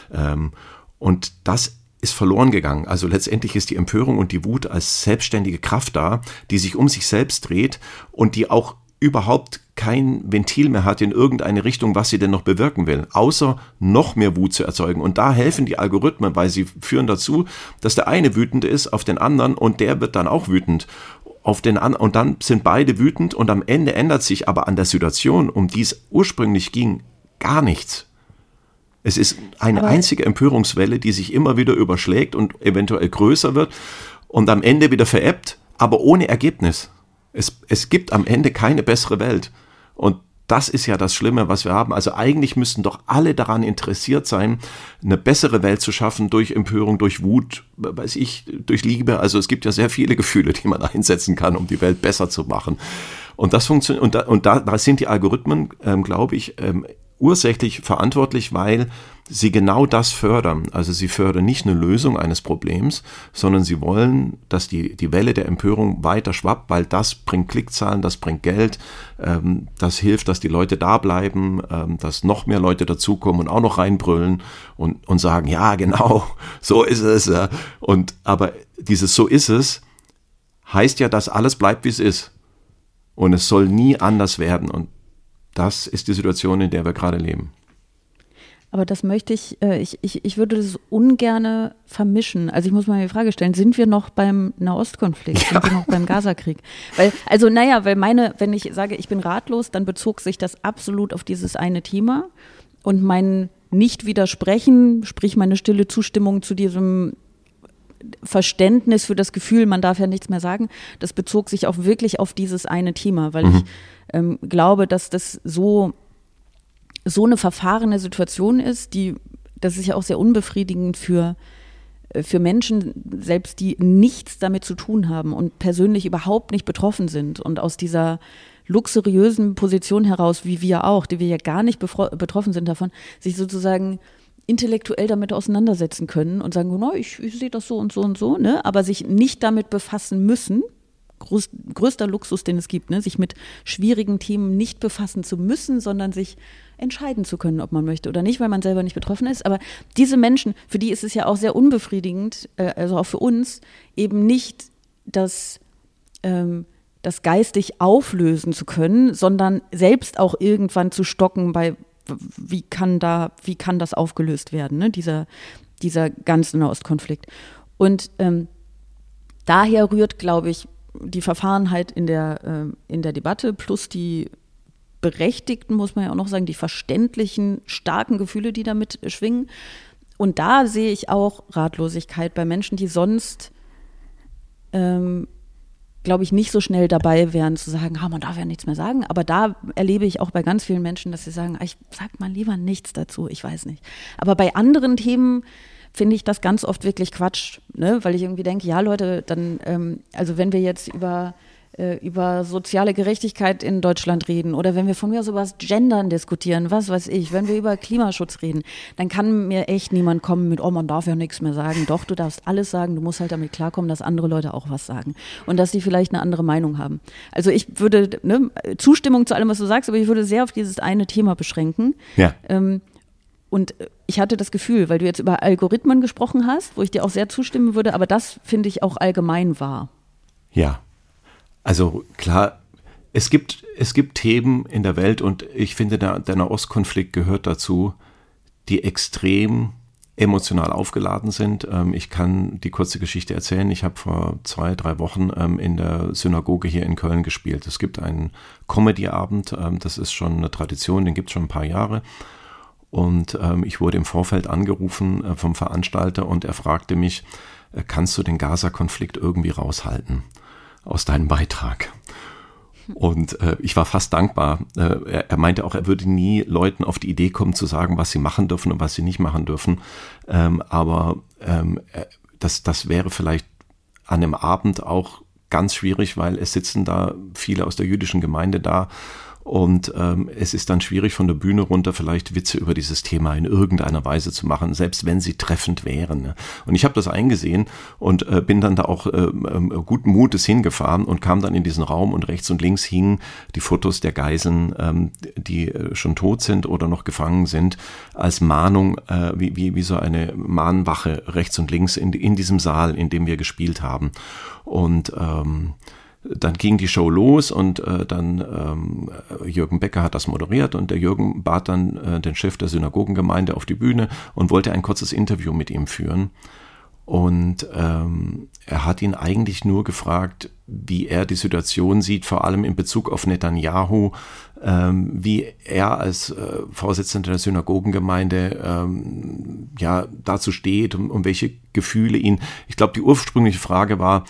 Und das ist verloren gegangen. Also letztendlich ist die Empörung und die Wut als selbstständige Kraft da, die sich um sich selbst dreht und die auch überhaupt kein Ventil mehr hat in irgendeine Richtung, was sie denn noch bewirken will, außer noch mehr Wut zu erzeugen. Und da helfen die Algorithmen, weil sie führen dazu, dass der eine wütend ist auf den anderen und der wird dann auch wütend auf den anderen und dann sind beide wütend und am Ende ändert sich aber an der Situation, um die es ursprünglich ging, gar nichts. Es ist eine einzige Empörungswelle, die sich immer wieder überschlägt und eventuell größer wird und am Ende wieder verebbt, aber ohne Ergebnis. Es gibt am Ende keine bessere Welt. Und das ist ja das Schlimme, was wir haben. Also eigentlich müssten doch alle daran interessiert sein, eine bessere Welt zu schaffen durch Empörung, durch Wut, weiß ich, durch Liebe. Also es gibt ja sehr viele Gefühle, die man einsetzen kann, um die Welt besser zu machen. Und das funktioniert. Und da sind die Algorithmen, glaube ich, ursächlich verantwortlich, weil sie genau das fördern. Also sie fördern nicht eine Lösung eines Problems, sondern sie wollen, dass die Welle der Empörung weiter schwappt, weil das bringt Klickzahlen, das bringt Geld, das hilft, dass die Leute da bleiben, dass noch mehr Leute dazukommen und auch noch reinbrüllen und sagen, ja genau, so ist es. Aber dieses so ist es heißt ja, dass alles bleibt, wie es ist. Und es soll nie anders werden. Und das ist die Situation, in der wir gerade leben. Aber das möchte ich würde das ungerne vermischen. Also ich muss mal die Frage stellen, sind wir noch beim Nahostkonflikt? Sind wir noch beim Gazakrieg? Weil wenn ich sage, ich bin ratlos, dann bezog sich das absolut auf dieses eine Thema. Und mein Nicht-Widersprechen, sprich meine stille Zustimmung zu diesem Verständnis für das Gefühl, man darf ja nichts mehr sagen, das bezog sich auch wirklich auf dieses eine Thema, weil ich glaube, dass das so eine verfahrene Situation ist, das ist ja auch sehr unbefriedigend für Menschen, selbst die nichts damit zu tun haben und persönlich überhaupt nicht betroffen sind und aus dieser luxuriösen Position heraus, wie wir auch, die wir ja gar nicht betroffen sind davon, sich sozusagen intellektuell damit auseinandersetzen können und sagen, no, ich sehe das so und so und so, ne? Aber sich nicht damit befassen müssen, größter Luxus, den es gibt, ne? Sich mit schwierigen Themen nicht befassen zu müssen, sondern sich entscheiden zu können, ob man möchte oder nicht, weil man selber nicht betroffen ist. Aber diese Menschen, für die ist es ja auch sehr unbefriedigend, also auch für uns, eben nicht das geistig auflösen zu können, sondern selbst auch irgendwann zu stocken bei wie kann das aufgelöst werden, ne? Dieser ganze Nahostkonflikt. Und daher rührt, glaube ich, die Verfahrenheit in der Debatte plus die berechtigten, muss man ja auch noch sagen, die verständlichen, starken Gefühle, die damit schwingen. Und da sehe ich auch Ratlosigkeit bei Menschen, die sonst glaube ich, nicht so schnell dabei wären zu sagen, man darf ja nichts mehr sagen. Aber da erlebe ich auch bei ganz vielen Menschen, dass sie sagen, ich sag mal lieber nichts dazu, ich weiß nicht. Aber bei anderen Themen finde ich das ganz oft wirklich Quatsch, ne? Weil ich irgendwie denke, ja Leute, dann, also wenn wir jetzt über soziale Gerechtigkeit in Deutschland reden oder wenn wir von mir aus über das Gendern diskutieren, was weiß ich, wenn wir über Klimaschutz reden, dann kann mir echt niemand kommen mit, man darf ja nichts mehr sagen. Doch, du darfst alles sagen, du musst halt damit klarkommen, dass andere Leute auch was sagen und dass die vielleicht eine andere Meinung haben. Also ich würde, Zustimmung zu allem, was du sagst, aber ich würde sehr auf dieses eine Thema beschränken. Ja. Und ich hatte das Gefühl, weil du jetzt über Algorithmen gesprochen hast, wo ich dir auch sehr zustimmen würde, aber das finde ich auch allgemein wahr. Ja. Also klar, es gibt Themen in der Welt und ich finde, der Nahostkonflikt gehört dazu, die extrem emotional aufgeladen sind. Ich kann die kurze Geschichte erzählen. Ich habe vor 2-3 Wochen in der Synagoge hier in Köln gespielt. Es gibt einen Comedy-Abend, das ist schon eine Tradition, den gibt es schon ein paar Jahre. Und ich wurde im Vorfeld angerufen vom Veranstalter und er fragte mich, kannst du den Gaza-Konflikt irgendwie raushalten aus deinem Beitrag? Und ich war fast dankbar. Er meinte auch, er würde nie Leuten auf die Idee kommen zu sagen, was sie machen dürfen und was sie nicht machen dürfen. Aber das wäre vielleicht an dem Abend auch ganz schwierig, weil es sitzen da viele aus der jüdischen Gemeinde da. Und es ist dann schwierig, von der Bühne runter vielleicht Witze über dieses Thema in irgendeiner Weise zu machen, selbst wenn sie treffend wären. Ne? Und ich habe das eingesehen und bin dann da auch guten Mutes hingefahren und kam dann in diesen Raum und rechts und links hingen die Fotos der Geiseln, die schon tot sind oder noch gefangen sind, als Mahnung, wie so eine Mahnwache rechts und links in diesem Saal, in dem wir gespielt haben. Und dann ging die Show los und dann Jürgen Becker hat das moderiert und der Jürgen bat dann den Chef der Synagogengemeinde auf die Bühne und wollte ein kurzes Interview mit ihm führen. Und er hat ihn eigentlich nur gefragt, wie er die Situation sieht, vor allem in Bezug auf Netanyahu, wie er als Vorsitzender der Synagogengemeinde dazu steht und welche Gefühle ihn. Ich glaube, die ursprüngliche Frage war,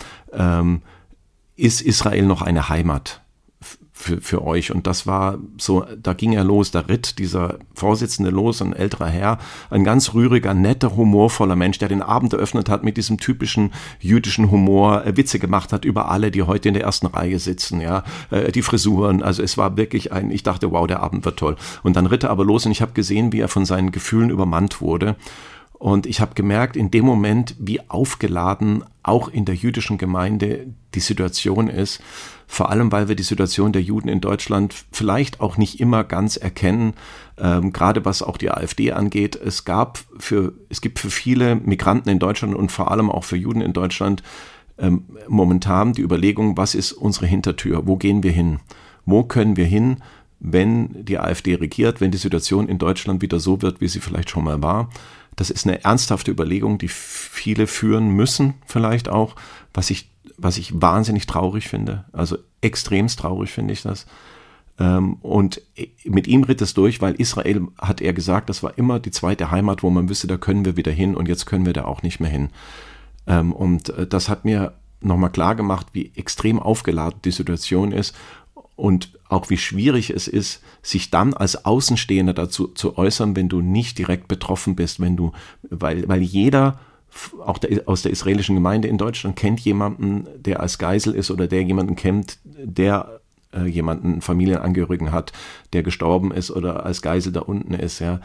ist Israel noch eine Heimat für euch? Und das war so, da ging er los, da ritt dieser Vorsitzende los, ein älterer Herr, ein ganz rühriger, netter, humorvoller Mensch, der den Abend eröffnet hat mit diesem typischen jüdischen Humor, Witze gemacht hat über alle, die heute in der ersten Reihe sitzen, ja, die Frisuren, also es war wirklich ich dachte, wow, der Abend wird toll. Und dann ritt er aber los und ich habe gesehen, wie er von seinen Gefühlen übermannt wurde. Und ich habe gemerkt, in dem Moment, wie aufgeladen auch in der jüdischen Gemeinde die Situation ist, vor allem, weil wir die Situation der Juden in Deutschland vielleicht auch nicht immer ganz erkennen, gerade was auch die AfD angeht. Es gibt für viele Migranten in Deutschland und vor allem auch für Juden in Deutschland momentan die Überlegung, was ist unsere Hintertür? Wo gehen wir hin? Wo können wir hin, wenn die AfD regiert, wenn die Situation in Deutschland wieder so wird, wie sie vielleicht schon mal war? Das ist eine ernsthafte Überlegung, die viele führen müssen, vielleicht auch, was ich wahnsinnig traurig finde. Also extremst traurig finde ich das. Und mit ihm ritt es durch, weil Israel, hat er gesagt, das war immer die zweite Heimat, wo man wüsste, da können wir wieder hin und jetzt können wir da auch nicht mehr hin. Und das hat mir nochmal klar gemacht, wie extrem aufgeladen die Situation ist. Und auch wie schwierig es ist, sich dann als Außenstehender dazu zu äußern, wenn du nicht direkt betroffen bist, weil jeder, auch aus der israelischen Gemeinde in Deutschland, kennt jemanden, der als Geisel ist oder der jemanden kennt, der jemanden, Familienangehörigen hat, der gestorben ist oder als Geisel da unten ist. Ja.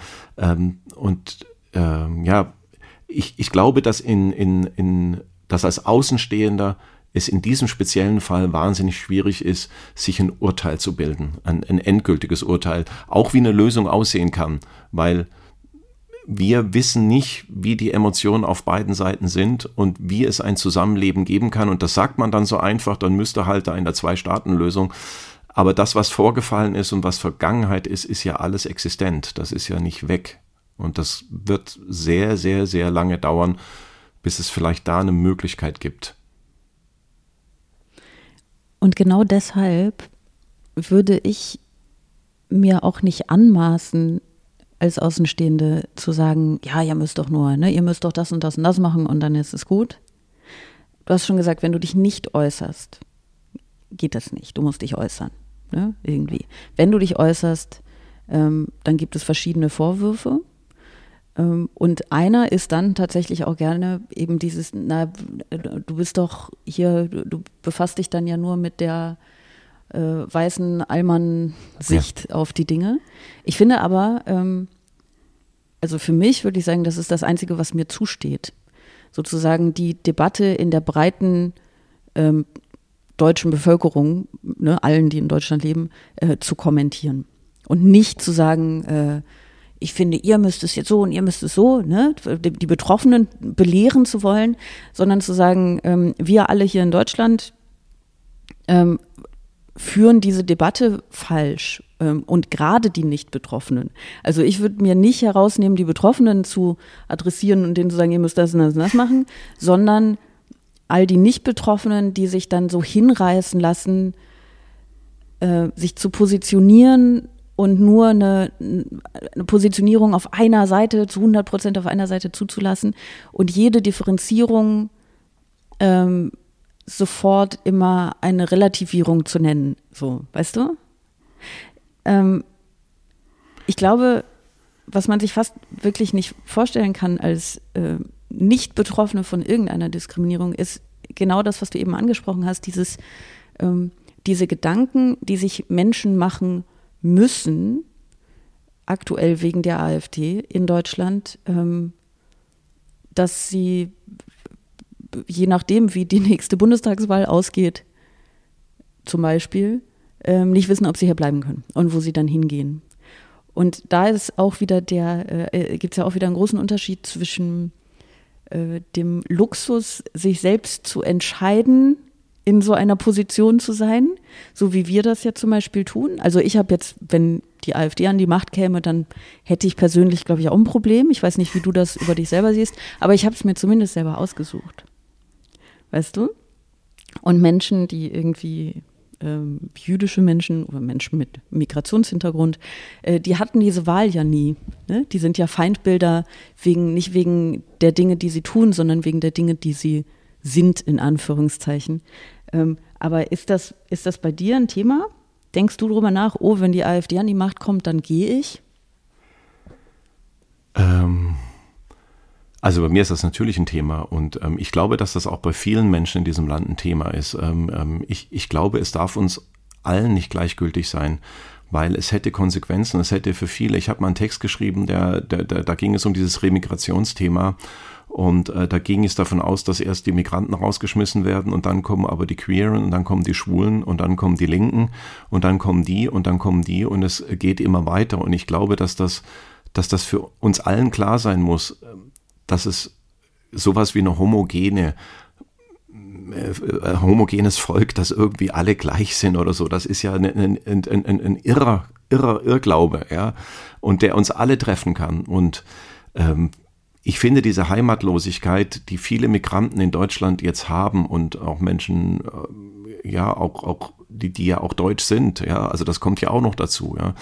Ich glaube, dass dass als Außenstehender es in diesem speziellen Fall wahnsinnig schwierig ist, sich ein Urteil zu bilden, ein endgültiges Urteil, auch wie eine Lösung aussehen kann, weil wir wissen nicht, wie die Emotionen auf beiden Seiten sind und wie es ein Zusammenleben geben kann und das sagt man dann so einfach, dann müsste halt da in der Zwei-Staaten-Lösung, aber das, was vorgefallen ist und was Vergangenheit ist, ist ja alles existent, das ist ja nicht weg und das wird sehr, sehr, sehr lange dauern, bis es vielleicht da eine Möglichkeit gibt. Und genau deshalb würde ich mir auch nicht anmaßen, als Außenstehende zu sagen, ja, ihr müsst doch nur, ihr müsst doch das und das und das machen und dann ist es gut. Du hast schon gesagt, wenn du dich nicht äußerst, geht das nicht. Du musst dich äußern, irgendwie. Wenn du dich äußerst, dann gibt es verschiedene Vorwürfe. Und einer ist dann tatsächlich auch gerne eben dieses, du bist doch hier, du befasst dich dann ja nur mit der weißen Allmann-Sicht auf die Dinge. Ich finde aber, also für mich würde ich sagen, das ist das Einzige, was mir zusteht. Sozusagen die Debatte in der breiten deutschen Bevölkerung, allen, die in Deutschland leben, zu kommentieren. Und nicht zu sagen, ich finde, ihr müsst es jetzt so und ihr müsst es so, die Betroffenen belehren zu wollen, sondern zu sagen, wir alle hier in Deutschland führen diese Debatte falsch und gerade die Nicht-Betroffenen. Also ich würde mir nicht herausnehmen, die Betroffenen zu adressieren und denen zu sagen, ihr müsst das und das und das machen, sondern all die Nicht-Betroffenen, die sich dann so hinreißen lassen, sich zu positionieren und nur eine Positionierung auf einer Seite, zu 100% auf einer Seite zuzulassen und jede Differenzierung sofort immer eine Relativierung zu nennen, so, weißt du? Ich glaube, was man sich fast wirklich nicht vorstellen kann als Nicht-Betroffene von irgendeiner Diskriminierung, ist genau das, was du eben angesprochen hast, diese Gedanken, die sich Menschen machen müssen, aktuell wegen der AfD in Deutschland, dass sie, je nachdem, wie die nächste Bundestagswahl ausgeht, zum Beispiel, nicht wissen, ob sie hier bleiben können und wo sie dann hingehen. Und da ist auch wieder gibt es ja auch wieder einen großen Unterschied zwischen dem Luxus, sich selbst zu entscheiden, in so einer Position zu sein, so wie wir das ja zum Beispiel tun. Also ich habe jetzt, wenn die AfD an die Macht käme, dann hätte ich persönlich, glaube ich, auch ein Problem. Ich weiß nicht, wie du das über dich selber siehst, aber ich habe es mir zumindest selber ausgesucht. Weißt du? Und Menschen, die irgendwie jüdische Menschen oder Menschen mit Migrationshintergrund, die hatten diese Wahl ja nie. Ne? Die sind ja Feindbilder nicht wegen der Dinge, die sie tun, sondern wegen der Dinge, die sie sind, in Anführungszeichen. Aber ist das bei dir ein Thema? Denkst du darüber nach, oh, wenn die AfD an die Macht kommt, dann gehe ich? Also bei mir ist das natürlich ein Thema und ich glaube, dass das auch bei vielen Menschen in diesem Land ein Thema ist. Ich glaube, es darf uns allen nicht gleichgültig sein, weil es hätte Konsequenzen, es hätte für viele, ich habe mal einen Text geschrieben, da ging es um dieses Remigrationsthema und da ging es davon aus, dass erst die Migranten rausgeschmissen werden und dann kommen aber die Queeren und dann kommen die Schwulen und dann kommen die Linken und dann kommen die und dann kommen die und es geht immer weiter und ich glaube, dass das für uns allen klar sein muss, dass es sowas wie eine homogenes Volk, dass irgendwie alle gleich sind oder so, das ist ja ein irrer Irrglaube, ja, und der uns alle treffen kann. Und ich finde diese Heimatlosigkeit, die viele Migranten in Deutschland jetzt haben und auch Menschen, ja, auch die ja auch deutsch sind, ja, also das kommt ja auch noch dazu, ja,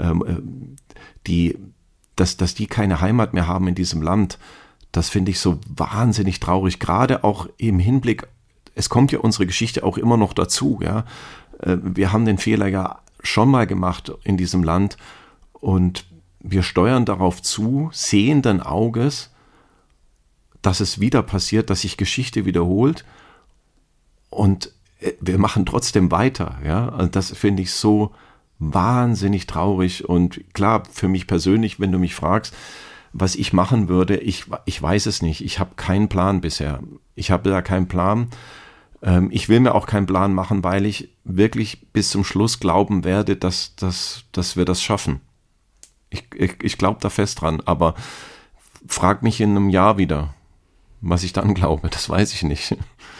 dass die keine Heimat mehr haben in diesem Land. Das finde ich so wahnsinnig traurig, gerade auch im Hinblick, es kommt ja unsere Geschichte auch immer noch dazu, ja. Wir haben den Fehler ja schon mal gemacht in diesem Land und wir steuern darauf zu, sehenden Auges, dass es wieder passiert, dass sich Geschichte wiederholt und wir machen trotzdem weiter, ja. Also das finde ich so wahnsinnig traurig und klar, für mich persönlich, wenn du mich fragst, was ich machen würde, ich weiß es nicht. Ich habe keinen Plan bisher. Ich habe da keinen Plan. Ich will mir auch keinen Plan machen, weil ich wirklich bis zum Schluss glauben werde, dass wir das schaffen. Ich glaube da fest dran, aber frag mich in einem Jahr wieder, was ich dann glaube. Das weiß ich nicht.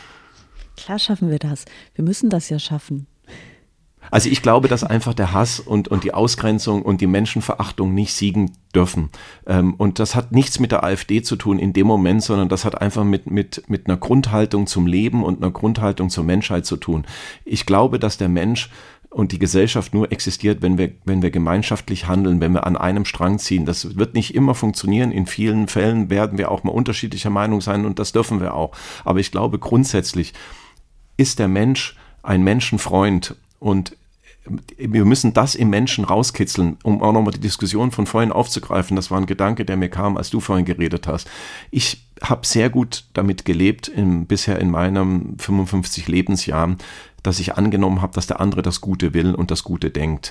Klar schaffen wir das. Wir müssen das ja schaffen. Also ich glaube, dass einfach der Hass und die Ausgrenzung und die Menschenverachtung nicht siegen dürfen. Und das hat nichts mit der AfD zu tun in dem Moment, sondern das hat einfach mit einer Grundhaltung zum Leben und einer Grundhaltung zur Menschheit zu tun. Ich glaube, dass der Mensch und die Gesellschaft nur existiert, wenn wir gemeinschaftlich handeln, wenn wir an einem Strang ziehen. Das wird nicht immer funktionieren. In vielen Fällen werden wir auch mal unterschiedlicher Meinung sein und das dürfen wir auch. Aber ich glaube, grundsätzlich ist der Mensch ein Menschenfreund. Und wir müssen das im Menschen rauskitzeln, um auch nochmal die Diskussion von vorhin aufzugreifen. Das war ein Gedanke, der mir kam, als du vorhin geredet hast. Ich habe sehr gut damit gelebt, bisher in meinen 55 Lebensjahren, dass ich angenommen habe, dass der andere das Gute will und das Gute denkt.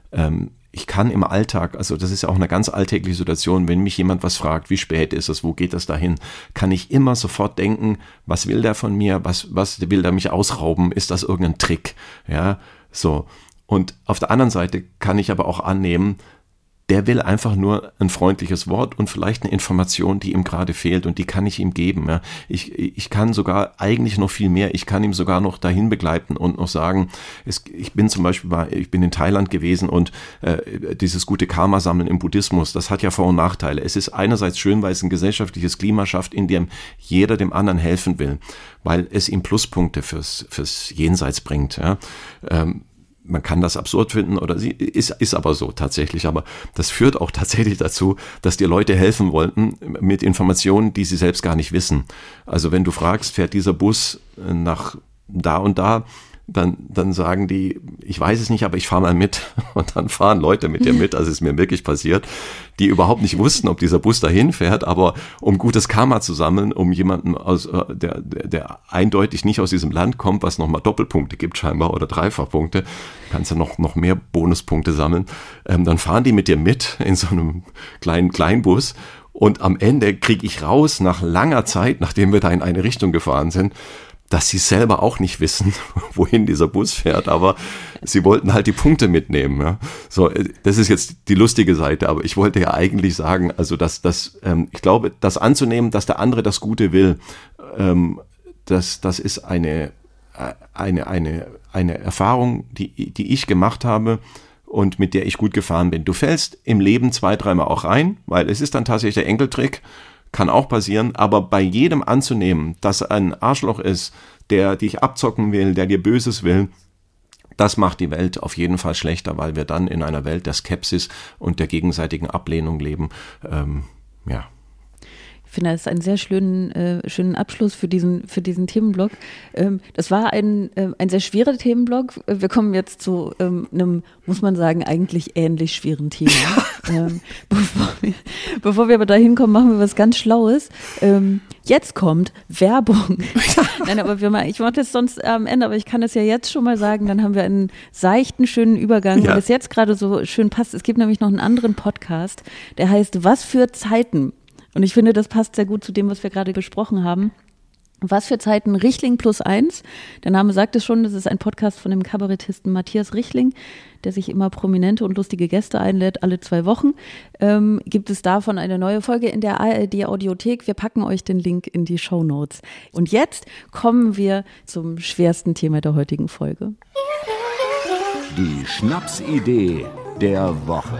Ich kann im Alltag, also das ist ja auch eine ganz alltägliche Situation, wenn mich jemand was fragt, wie spät ist es, wo geht das dahin, kann ich immer sofort denken, was will der von mir, was will der mich ausrauben, ist das irgendein Trick, ja, so. Und auf der anderen Seite kann ich aber auch annehmen, der will einfach nur ein freundliches Wort und vielleicht eine Information, die ihm gerade fehlt und die kann ich ihm geben. Ja. Ich kann sogar eigentlich noch viel mehr, ich kann ihm sogar noch dahin begleiten und noch sagen, ich bin zum Beispiel ich bin in Thailand gewesen und dieses gute Karma sammeln im Buddhismus, das hat ja Vor- und Nachteile. Es ist einerseits schön, weil es ein gesellschaftliches Klima schafft, in dem jeder dem anderen helfen will, weil es ihm Pluspunkte fürs Jenseits bringt. Ja. man kann das absurd finden oder ist aber so tatsächlich. Aber das führt auch tatsächlich dazu, dass dir Leute helfen wollten mit Informationen, die sie selbst gar nicht wissen. Also wenn du fragst, fährt dieser Bus nach da und da, dann sagen die, ich weiß es nicht, aber ich fahre mal mit. Und dann fahren Leute mit dir mit, also ist mir wirklich passiert, die überhaupt nicht wussten, ob dieser Bus dahin fährt, aber um gutes Karma zu sammeln, um jemanden, der eindeutig nicht aus diesem Land kommt, was nochmal Doppelpunkte gibt scheinbar oder Dreifachpunkte, kannst du noch mehr Bonuspunkte sammeln, dann fahren die mit dir mit in so einem kleinen Bus. Und am Ende kriege ich raus, nach langer Zeit, nachdem wir da in eine Richtung gefahren sind, dass sie selber auch nicht wissen, wohin dieser Bus fährt, aber sie wollten halt die Punkte mitnehmen. Ja. So, das ist jetzt die lustige Seite, aber ich wollte ja eigentlich sagen, also ich glaube, das anzunehmen, dass der andere das Gute will, das ist eine Erfahrung, die ich gemacht habe und mit der ich gut gefahren bin. Du fällst im Leben 2-3 Mal auch rein, weil es ist dann tatsächlich der Enkeltrick. Kann auch passieren, aber bei jedem anzunehmen, dass ein Arschloch ist, der dich abzocken will, der dir Böses will, das macht die Welt auf jeden Fall schlechter, weil wir dann in einer Welt der Skepsis und der gegenseitigen Ablehnung leben. Ja. Ich finde, das ist ein sehr schönen Abschluss für diesen Themenblock. Das war ein sehr schwerer Themenblock. Wir kommen jetzt zu einem, muss man sagen, eigentlich ähnlich schweren Thema. Bevor wir aber da hinkommen, machen wir was ganz Schlaues. Jetzt kommt Werbung. Nein, aber ich mache das sonst am Ende, aber ich kann das ja jetzt schon mal sagen, dann haben wir einen seichten, schönen Übergang, weil es jetzt gerade so schön passt. Es gibt nämlich noch einen anderen Podcast, der heißt Was für Zeiten? Und ich finde, das passt sehr gut zu dem, was wir gerade besprochen haben. Was für Zeiten, Richling +1. Der Name sagt es schon, das ist ein Podcast von dem Kabarettisten Matthias Richling, der sich immer prominente und lustige Gäste einlädt, alle 2 Wochen. Gibt es davon eine neue Folge in der ARD-Audiothek. Wir packen euch den Link in die Shownotes. Und jetzt kommen wir zum schwersten Thema der heutigen Folge. Die Schnapsidee der Woche.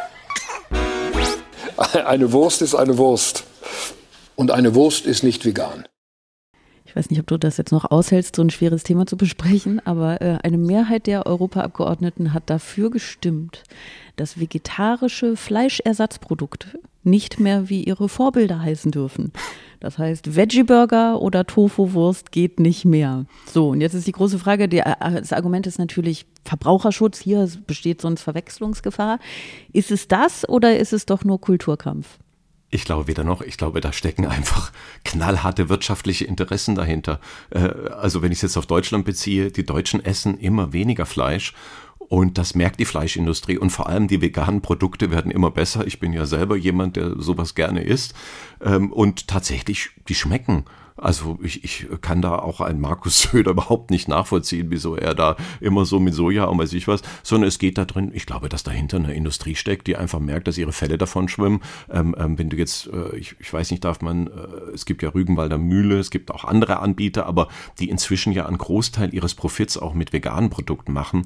Eine Wurst ist eine Wurst. Und eine Wurst ist nicht vegan. Ich weiß nicht, ob du das jetzt noch aushältst, so ein schweres Thema zu besprechen, aber eine Mehrheit der Europaabgeordneten hat dafür gestimmt, dass vegetarische Fleischersatzprodukte nicht mehr wie ihre Vorbilder heißen dürfen. Das heißt, Veggie-Burger oder Tofu-Wurst geht nicht mehr. So, und jetzt ist die große Frage, das Argument ist natürlich Verbraucherschutz, hier besteht sonst Verwechslungsgefahr. Ist es das oder ist es doch nur Kulturkampf? Ich glaube weder noch, ich glaube, da stecken einfach knallharte wirtschaftliche Interessen dahinter. Also wenn ich es jetzt auf Deutschland beziehe, die Deutschen essen immer weniger Fleisch. Und das merkt die Fleischindustrie und vor allem die veganen Produkte werden immer besser. Ich bin ja selber jemand, der sowas gerne isst. Und tatsächlich, die schmecken. Also ich kann da auch einen Markus Söder überhaupt nicht nachvollziehen, wieso er da immer so mit Soja und weiß ich was, sondern es geht da drin, ich glaube, dass dahinter eine Industrie steckt, die einfach merkt, dass ihre Felle davon schwimmen. Wenn du jetzt, ich weiß nicht, es gibt ja Rügenwalder Mühle, es gibt auch andere Anbieter, aber die inzwischen ja einen Großteil ihres Profits auch mit veganen Produkten machen.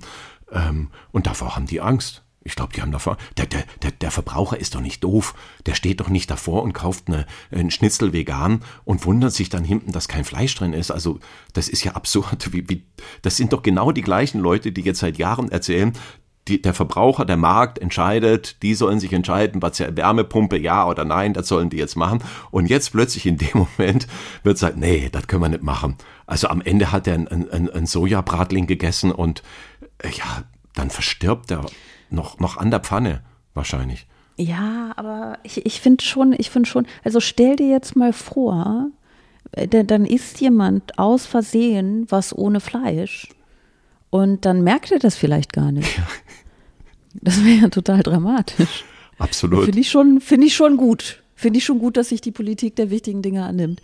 Und davor haben die Angst. Ich glaube, die haben davor, der Verbraucher ist doch nicht doof. Der steht doch nicht davor und kauft einen Schnitzel vegan und wundert sich dann hinten, dass kein Fleisch drin ist. Also das ist ja absurd. Das sind doch genau die gleichen Leute, die jetzt seit Jahren erzählen, der Verbraucher, der Markt entscheidet, die sollen sich entscheiden, was ja Wärmepumpe, ja oder nein, das sollen die jetzt machen. Und jetzt plötzlich in dem Moment wird gesagt, nee, das können wir nicht machen. Also am Ende hat er ein Sojabratling gegessen und ja, dann verstirbt er noch an der Pfanne wahrscheinlich. Ja, aber ich finde schon, also stell dir jetzt mal vor, dann isst jemand aus Versehen was ohne Fleisch und dann merkt er das vielleicht gar nicht. Ja. Das wäre ja total dramatisch. Absolut. Finde ich schon gut. Finde ich schon gut, dass sich die Politik der wichtigen Dinge annimmt.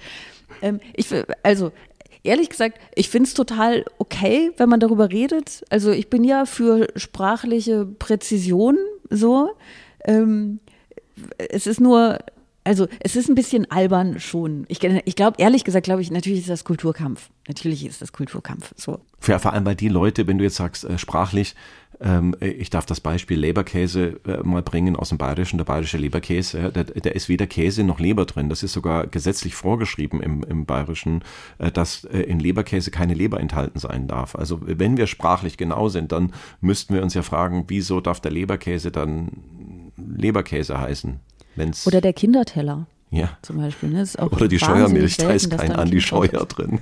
Ehrlich gesagt, ich finde es total okay, wenn man darüber redet. Also ich bin ja für sprachliche Präzision so. Es ist nur Also es ist ein bisschen albern schon. Ich glaube, ehrlich gesagt, natürlich ist das Kulturkampf. Natürlich ist das Kulturkampf. So. Vor allem, weil die Leute, wenn du jetzt sagst, sprachlich, ich darf das Beispiel Leberkäse mal bringen aus dem Bayerischen, der bayerische Leberkäse, der ist weder Käse noch Leber drin. Das ist sogar gesetzlich vorgeschrieben im Bayerischen, dass in Leberkäse keine Leber enthalten sein darf. Also wenn wir sprachlich genau sind, dann müssten wir uns ja fragen, wieso darf der Leberkäse dann Leberkäse heißen? Oder der Kinderteller. Ja. Zum Beispiel. Ne? Ist auch oder die Scheuermilch, da ist kein Andi Scheuer drin.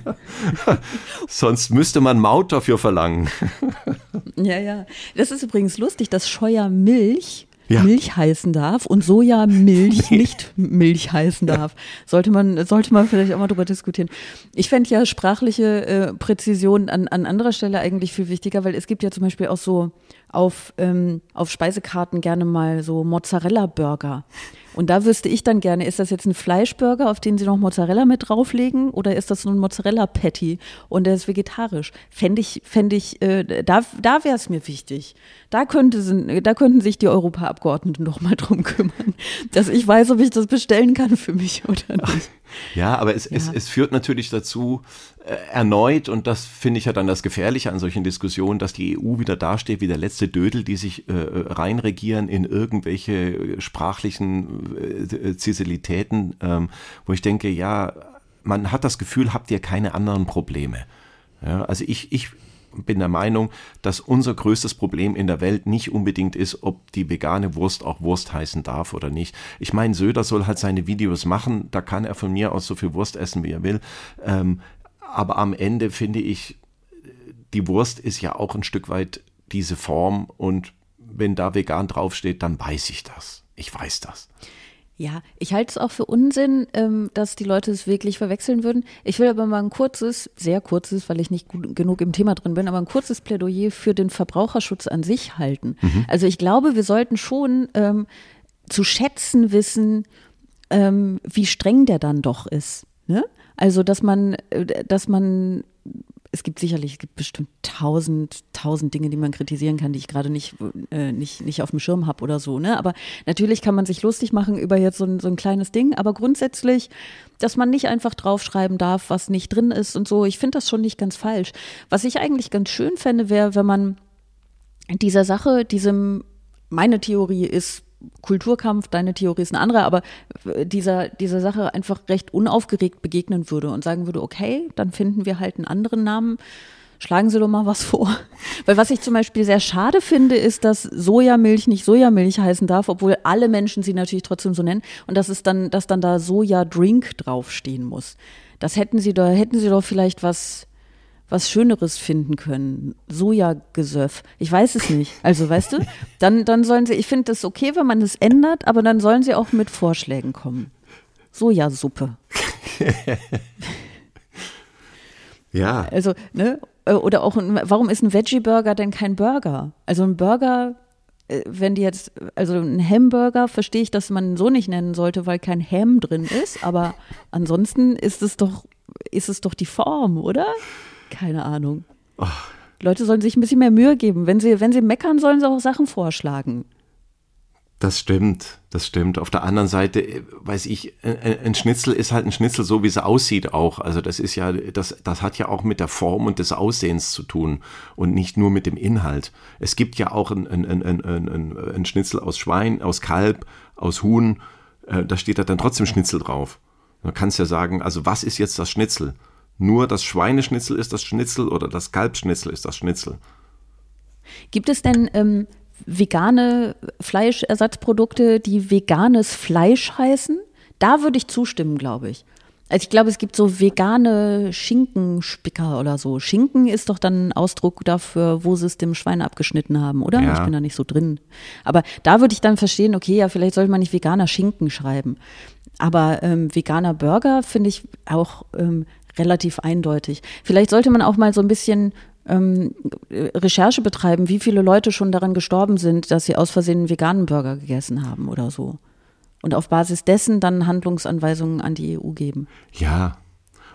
Sonst müsste man Maut dafür verlangen. Ja. Das ist übrigens lustig, dass Scheuermilch Milch heißen darf und Sojamilch nicht Milch heißen darf. Sollte man vielleicht auch mal drüber diskutieren. Ich fände ja sprachliche Präzision an anderer Stelle eigentlich viel wichtiger, weil es gibt ja zum Beispiel auch so auf Speisekarten gerne mal so Mozzarella-Burger. Und da wüsste ich dann gerne, ist das jetzt ein Fleischburger, auf den sie noch Mozzarella mit drauflegen, oder ist das so ein Mozzarella-Patty und der ist vegetarisch? Fände ich, da wäre es mir wichtig. Da könnten sich die Europaabgeordneten noch mal drum kümmern, dass ich weiß, ob ich das bestellen kann für mich oder nicht. Ja, aber es führt natürlich dazu erneut, und das finde ich ja dann das Gefährliche an solchen Diskussionen, dass die EU wieder dasteht wie der letzte Dödel, die sich reinregieren in irgendwelche sprachlichen Ziselitäten, wo ich denke, ja, man hat das Gefühl, habt ihr keine anderen Probleme. Ja, also ich bin der Meinung, dass unser größtes Problem in der Welt nicht unbedingt ist, ob die vegane Wurst auch Wurst heißen darf oder nicht. Ich meine, Söder soll halt seine Videos machen, da kann er von mir aus so viel Wurst essen, wie er will. Aber am Ende finde ich, die Wurst ist ja auch ein Stück weit diese Form, und wenn da vegan draufsteht, dann weiß ich das. Ich weiß das. Ja, ich halte es auch für Unsinn, dass die Leute es wirklich verwechseln würden. Ich will aber mal ein sehr kurzes, weil ich nicht genug im Thema drin bin, aber ein kurzes Plädoyer für den Verbraucherschutz an sich halten. Also ich glaube, wir sollten schon zu schätzen wissen, wie streng der dann doch ist. Ne? Also dass man es gibt bestimmt tausend Dinge, die man kritisieren kann, die ich gerade nicht auf dem Schirm habe oder so, ne? Aber natürlich kann man sich lustig machen über jetzt so ein kleines Ding, aber grundsätzlich, dass man nicht einfach draufschreiben darf, was nicht drin ist und so, ich finde das schon nicht ganz falsch. Was ich eigentlich ganz schön fände, wäre, wenn man dieser Sache, meine Theorie ist Kulturkampf, deine Theorie ist eine andere, aber dieser Sache einfach recht unaufgeregt begegnen würde und sagen würde, okay, dann finden wir halt einen anderen Namen, schlagen Sie doch mal was vor. Weil was ich zum Beispiel sehr schade finde, ist, dass Sojamilch nicht Sojamilch heißen darf, obwohl alle Menschen sie natürlich trotzdem so nennen, und dass dann da Soja-Drink draufstehen muss. Das hätten sie doch vielleicht was Schöneres finden können. Sojagesöff. Ich weiß es nicht. Also, weißt du, dann sollen sie, ich finde das okay, wenn man das ändert, aber dann sollen sie auch mit Vorschlägen kommen. Sojasuppe. Ja. Also, ne? Oder auch, warum ist ein Veggie-Burger denn kein Burger? Also ein Burger, also ein Hamburger, verstehe ich, dass man so nicht nennen sollte, weil kein Ham drin ist, aber ansonsten ist es doch die Form, oder? Keine Ahnung. Leute sollen sich ein bisschen mehr Mühe geben. Wenn sie meckern, sollen sie auch Sachen vorschlagen. Das stimmt. Auf der anderen Seite, weiß ich, ein Schnitzel ist halt ein Schnitzel, so wie es aussieht auch. Also das ist ja, das hat ja auch mit der Form und des Aussehens zu tun und nicht nur mit dem Inhalt. Es gibt ja auch ein Schnitzel aus Schwein, aus Kalb, aus Huhn, da steht da dann trotzdem Schnitzel drauf. Man kann es ja sagen, also was ist jetzt das Schnitzel? Nur das Schweineschnitzel ist das Schnitzel oder das Kalbsschnitzel ist das Schnitzel? Gibt es denn vegane Fleischersatzprodukte, die veganes Fleisch heißen? Da würde ich zustimmen, glaube ich. Also ich glaube, es gibt so vegane Schinkenspicker oder so. Schinken ist doch dann ein Ausdruck dafür, wo sie es dem Schwein abgeschnitten haben, oder? Ja. Ich bin da nicht so drin. Aber da würde ich dann verstehen, okay, ja, vielleicht sollte man nicht veganer Schinken schreiben. Aber veganer Burger finde ich auch relativ eindeutig. Vielleicht sollte man auch mal so ein bisschen Recherche betreiben, wie viele Leute schon daran gestorben sind, dass sie aus Versehen einen veganen Burger gegessen haben oder so. Und auf Basis dessen dann Handlungsanweisungen an die EU geben. Ja,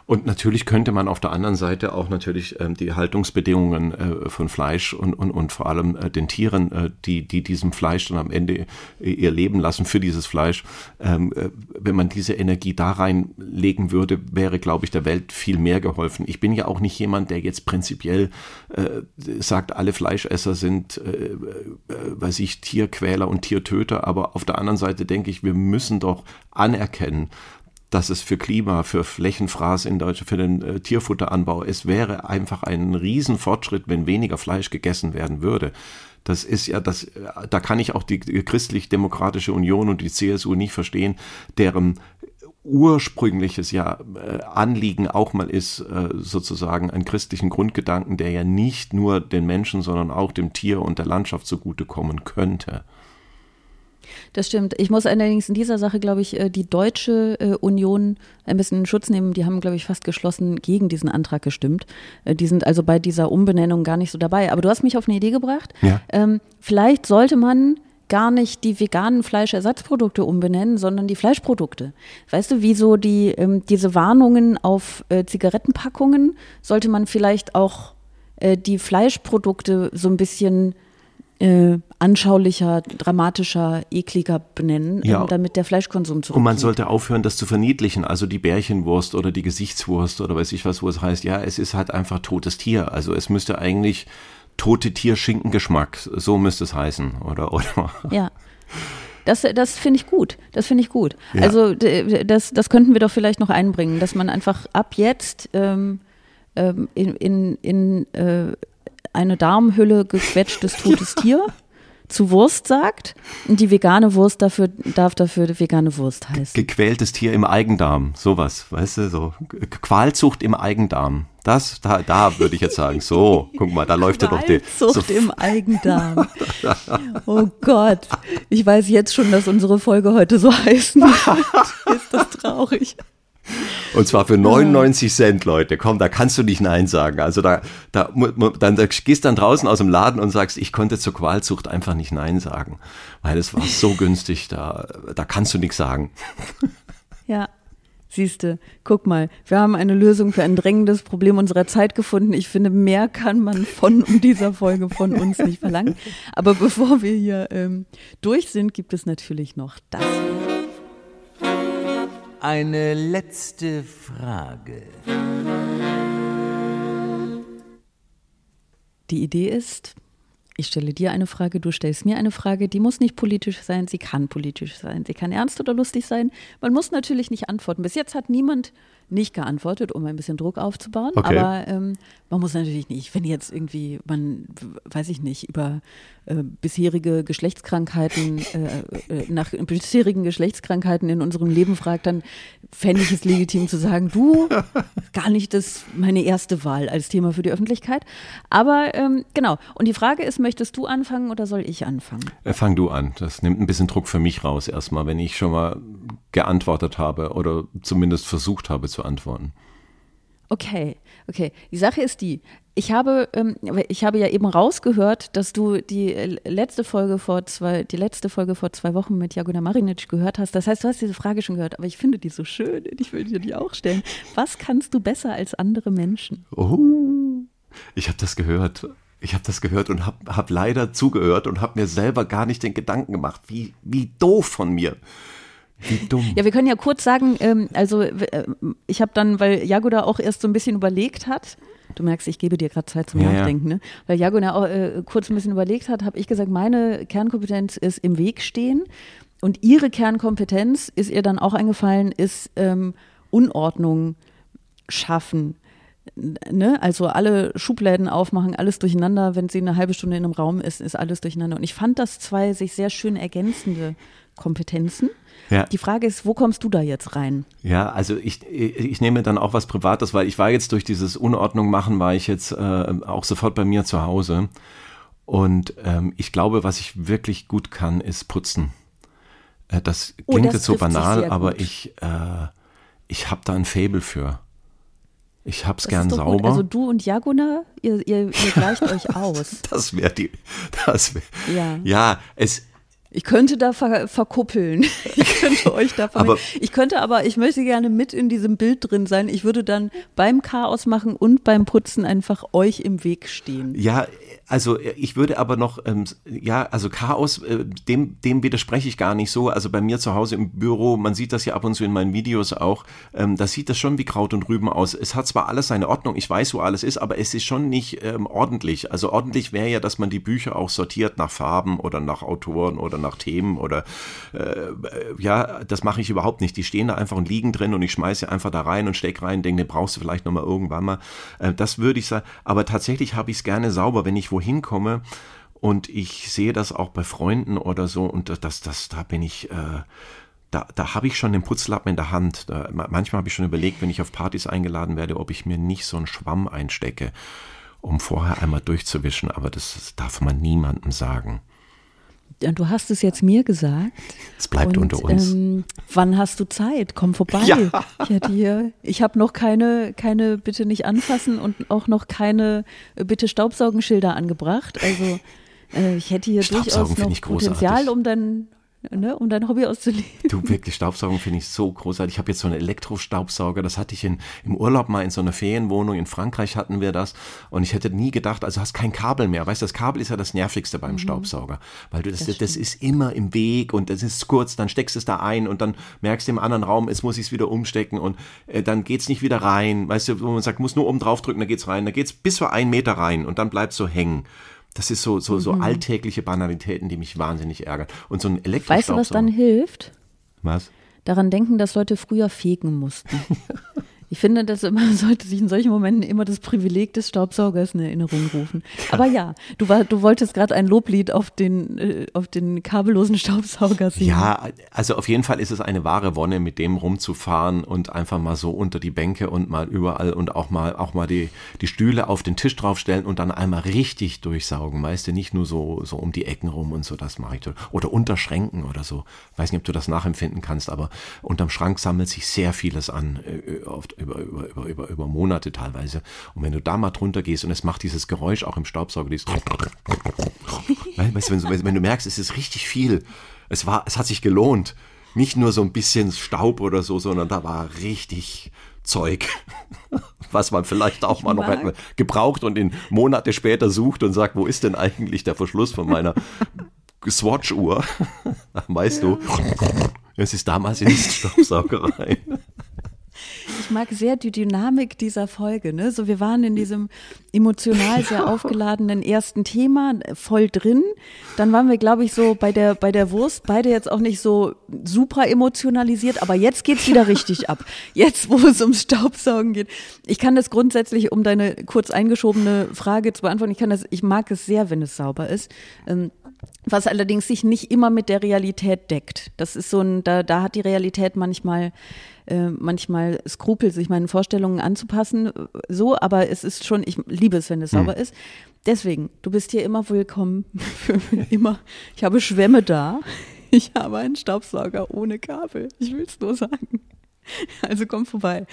Und natürlich könnte man auf der anderen Seite auch natürlich die Haltungsbedingungen von Fleisch und vor allem den Tieren, die diesem Fleisch dann am Ende ihr Leben lassen für dieses Fleisch, wenn man diese Energie da reinlegen würde, wäre, glaube ich, der Welt viel mehr geholfen. Ich bin ja auch nicht jemand, der jetzt prinzipiell sagt, alle Fleischesser sind, weiß ich, Tierquäler und Tiertöter, aber auf der anderen Seite denke ich, wir müssen doch anerkennen, dass es für Klima, für Flächenfraß in Deutschland, für den Tierfutteranbau, es wäre einfach ein Riesenfortschritt, wenn weniger Fleisch gegessen werden würde. Das ist ja da kann ich auch die Christlich-Demokratische Union und die CSU nicht verstehen, deren ursprüngliches Anliegen auch mal ist, sozusagen einen christlichen Grundgedanken, der ja nicht nur den Menschen, sondern auch dem Tier und der Landschaft zugutekommen könnte. Das stimmt. Ich muss allerdings in dieser Sache, glaube ich, die Deutsche Union ein bisschen in Schutz nehmen. Die haben, glaube ich, fast geschlossen gegen diesen Antrag gestimmt. Die sind also bei dieser Umbenennung gar nicht so dabei. Aber du hast mich auf eine Idee gebracht. Ja. Vielleicht sollte man gar nicht die veganen Fleischersatzprodukte umbenennen, sondern die Fleischprodukte. Weißt du, wie so diese Warnungen auf Zigarettenpackungen, sollte man vielleicht auch die Fleischprodukte so ein bisschen anschaulicher, dramatischer, ekliger benennen, damit der Fleischkonsum zurückgeht. Und man sollte aufhören, das zu verniedlichen, also die Bärchenwurst oder die Gesichtswurst oder weiß ich was, wo es heißt, ja, es ist halt einfach totes Tier. Also es müsste eigentlich tote Tier-Schinkengeschmack, so müsste es heißen, oder? Ja. Das finde ich gut. Das finde ich gut. Ja. Also das könnten wir doch vielleicht noch einbringen, dass man einfach ab jetzt in eine Darmhülle gequetschtes totes Tier zu Wurst sagt und die vegane Wurst darf dafür vegane Wurst heißen. Gequältes Tier im Eigendarm, sowas, weißt du, so Qualzucht im Eigendarm. Da würde ich jetzt sagen, so, guck mal, da läuft ja doch die Qualzucht im Eigendarm. Oh Gott, ich weiß jetzt schon, dass unsere Folge heute so heißen wird. Ist das traurig. Und zwar für 99 Cent, Leute. Komm, da kannst du nicht Nein sagen. Also da gehst dann draußen aus dem Laden und sagst, ich konnte zur Qualzucht einfach nicht Nein sagen. Weil es war so günstig, da kannst du nichts sagen. Ja, siehste, guck mal, wir haben eine Lösung für ein drängendes Problem unserer Zeit gefunden. Ich finde, mehr kann man von dieser Folge von uns nicht verlangen. Aber bevor wir hier durch sind, gibt es natürlich noch das. Eine letzte Frage. Die Idee ist, ich stelle dir eine Frage, du stellst mir eine Frage, die muss nicht politisch sein, sie kann politisch sein, sie kann ernst oder lustig sein. Man muss natürlich nicht antworten. Bis jetzt hat niemand nicht geantwortet, um ein bisschen Druck aufzubauen. Okay. Aber man muss natürlich nicht, wenn jetzt irgendwie, weiß ich nicht, über bisherige Geschlechtskrankheiten, nach bisherigen Geschlechtskrankheiten in unserem Leben fragt, dann fände ich es legitim zu sagen, du, gar nicht das meine erste Wahl als Thema für die Öffentlichkeit. Aber genau, und die Frage ist, möchtest du anfangen oder soll ich anfangen? Fang du an, das nimmt ein bisschen Druck für mich raus erstmal, wenn ich schon mal geantwortet habe oder zumindest versucht habe zu antworten. Okay. Die Sache ist die, ich habe ja eben rausgehört, dass du die letzte Folge vor 2 Wochen mit Jagoda Marinic gehört hast. Das heißt, du hast diese Frage schon gehört, aber ich finde die so schön und ich will dir die auch stellen. Was kannst du besser als andere Menschen? Oh, ich habe das gehört. Und hab leider zugehört und habe mir selber gar nicht den Gedanken gemacht. Wie doof von mir. Wie dumm. Ja, wir können ja kurz sagen, ich habe dann, weil Jagoda auch erst so ein bisschen überlegt hat, du merkst, ich gebe dir gerade Zeit zum Nachdenken, ne? Weil Jagoda auch kurz ein bisschen überlegt hat, habe ich gesagt, meine Kernkompetenz ist im Weg stehen und ihre Kernkompetenz, ist ihr dann auch eingefallen, ist Unordnung schaffen. Ne? Also alle Schubläden aufmachen, alles durcheinander, wenn sie eine halbe Stunde in einem Raum ist alles durcheinander. Und ich fand das 2 sich sehr schön ergänzende Kompetenzen. Ja. Die Frage ist, wo kommst du da jetzt rein? Ja, also ich nehme dann auch was Privates, weil ich war jetzt durch dieses Unordnung machen, war ich jetzt auch sofort bei mir zu Hause. Und ich glaube, was ich wirklich gut kann, ist putzen. Das klingt jetzt so banal, aber ich habe da ein Faible für. Ich hab's gern sauber. Gut. Also du und Jagoda, ihr gleicht euch aus. Das wäre. Ja, Ich könnte da verkuppeln. Ich könnte euch da ich möchte gerne mit in diesem Bild drin sein. Ich würde dann beim Chaos machen und beim Putzen einfach euch im Weg stehen. Ja, also ich würde aber noch, also Chaos, dem widerspreche ich gar nicht so. Also bei mir zu Hause im Büro, man sieht das ja ab und zu in meinen Videos auch, da sieht das schon wie Kraut und Rüben aus. Es hat zwar alles seine Ordnung, ich weiß, wo alles ist, aber es ist schon nicht ordentlich. Also ordentlich wäre ja, dass man die Bücher auch sortiert nach Farben oder nach Autoren oder nach Themen oder das mache ich überhaupt nicht. Die stehen da einfach und liegen drin und ich schmeiße einfach da rein und stecke rein, denke, den brauchst du vielleicht nochmal irgendwann mal. Das würde ich sagen, aber tatsächlich habe ich es gerne sauber, wenn ich wohin komme und ich sehe das auch bei Freunden oder so und da bin ich, da habe ich schon den Putzlappen in der Hand. Manchmal habe ich schon überlegt, wenn ich auf Partys eingeladen werde, ob ich mir nicht so einen Schwamm einstecke, um vorher einmal durchzuwischen, aber das darf man niemandem sagen. Du hast es jetzt mir gesagt. Es bleibt unter uns. Wann hast du Zeit? Komm vorbei. Ja. Ich habe noch keine bitte nicht anfassen und auch noch keine bitte Staubsaugenschilder angebracht. Also ich hätte hier durchaus noch Potenzial, um dein Hobby auszuleben. Du, wirklich, Staubsaugen finde ich so großartig. Ich habe jetzt so einen Elektrostaubsauger, das hatte ich im Urlaub mal in so einer Ferienwohnung, in Frankreich hatten wir das und ich hätte nie gedacht, also hast kein Kabel mehr, weißt du, das Kabel ist ja das Nervigste beim Staubsauger, weil du das ist immer im Weg und das ist kurz, dann steckst du es da ein und dann merkst du im anderen Raum, jetzt muss ich es wieder umstecken und dann geht's nicht wieder rein, weißt du, wo man sagt, muss nur oben drauf drücken, dann geht's rein, dann geht's bis zu 1 Meter rein und dann bleibst du hängen. Das ist so alltägliche Banalitäten, die mich wahnsinnig ärgern. Und so ein Elektrostaubsauger. Weißt du, was dann hilft? Was? Daran denken, dass Leute früher fegen mussten. Ich finde, dass man sollte sich in solchen Momenten immer das Privileg des Staubsaugers in Erinnerung rufen. Aber ja, du wolltest gerade ein Loblied auf den kabellosen Staubsauger singen. Ja, also auf jeden Fall ist es eine wahre Wonne, mit dem rumzufahren und einfach mal so unter die Bänke und mal überall und auch mal die Stühle auf den Tisch draufstellen und dann einmal richtig durchsaugen. Weißt du, nicht nur so um die Ecken rum und so, das mache ich. Oder unter Schränken oder so. Weiß nicht, ob du das nachempfinden kannst, aber unterm Schrank sammelt sich sehr vieles an, über Monate teilweise. Und wenn du da mal drunter gehst und es macht dieses Geräusch auch im Staubsauger, dieses weißt du, wenn du merkst, es ist richtig viel. Es hat sich gelohnt. Nicht nur so ein bisschen Staub oder so, sondern da war richtig Zeug, was man vielleicht auch mal noch gebraucht und in Monate später sucht und sagt, wo ist denn eigentlich der Verschluss von meiner Swatch-Uhr? Weißt du, es ist damals in die Staubsaugerei. Ich mag sehr die Dynamik dieser Folge, ne? So, wir waren in diesem emotional sehr aufgeladenen ersten Thema voll drin. Dann waren wir, glaube ich, so bei der Wurst, beide jetzt auch nicht so super emotionalisiert, aber jetzt geht's wieder richtig ab. Jetzt, wo es ums Staubsaugen geht. Ich kann das grundsätzlich, um deine kurz eingeschobene Frage zu beantworten, ich mag es sehr, wenn es sauber ist. Was allerdings sich nicht immer mit der Realität deckt. Das ist da hat die Realität manchmal Skrupel, sich meinen Vorstellungen anzupassen, so, aber es ist schon, ich liebe es, wenn es sauber ist. Deswegen, du bist hier immer willkommen, immer. Ich habe Schwämme da, ich habe einen Staubsauger ohne Kabel, ich will es nur sagen. Also komm vorbei.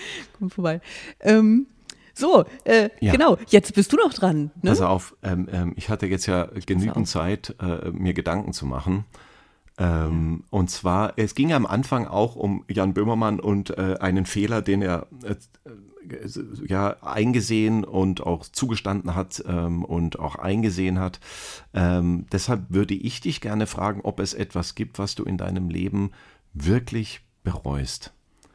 Genau, jetzt bist du noch dran. Ne? Pass auf, ich hatte jetzt ja genügend Zeit, mir Gedanken zu machen. Und zwar, es ging ja am Anfang auch um Jan Böhmermann und einen Fehler, den er eingesehen und auch zugestanden hat und auch eingesehen hat. Deshalb würde ich dich gerne fragen, ob es etwas gibt, was du in deinem Leben wirklich bereust.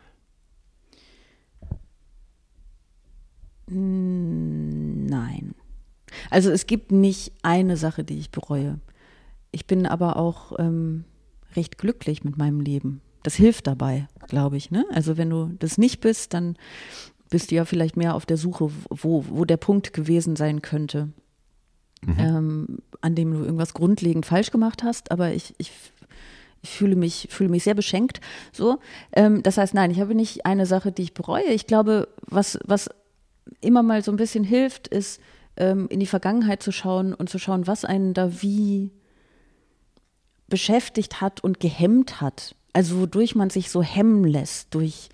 Nein. Also es gibt nicht eine Sache, die ich bereue. Ich bin aber auch recht glücklich mit meinem Leben. Das hilft dabei, glaube ich. Ne? Also wenn du das nicht bist, dann bist du ja vielleicht mehr auf der Suche, wo der Punkt gewesen sein könnte, an dem du irgendwas grundlegend falsch gemacht hast. Aber ich fühle mich sehr beschenkt. So, das heißt, nein, ich habe nicht eine Sache, die ich bereue. Ich glaube, was immer mal so ein bisschen hilft, ist in die Vergangenheit zu schauen und zu schauen, was einen da wie beschäftigt hat und gehemmt hat. Also wodurch man sich so hemmen lässt, durch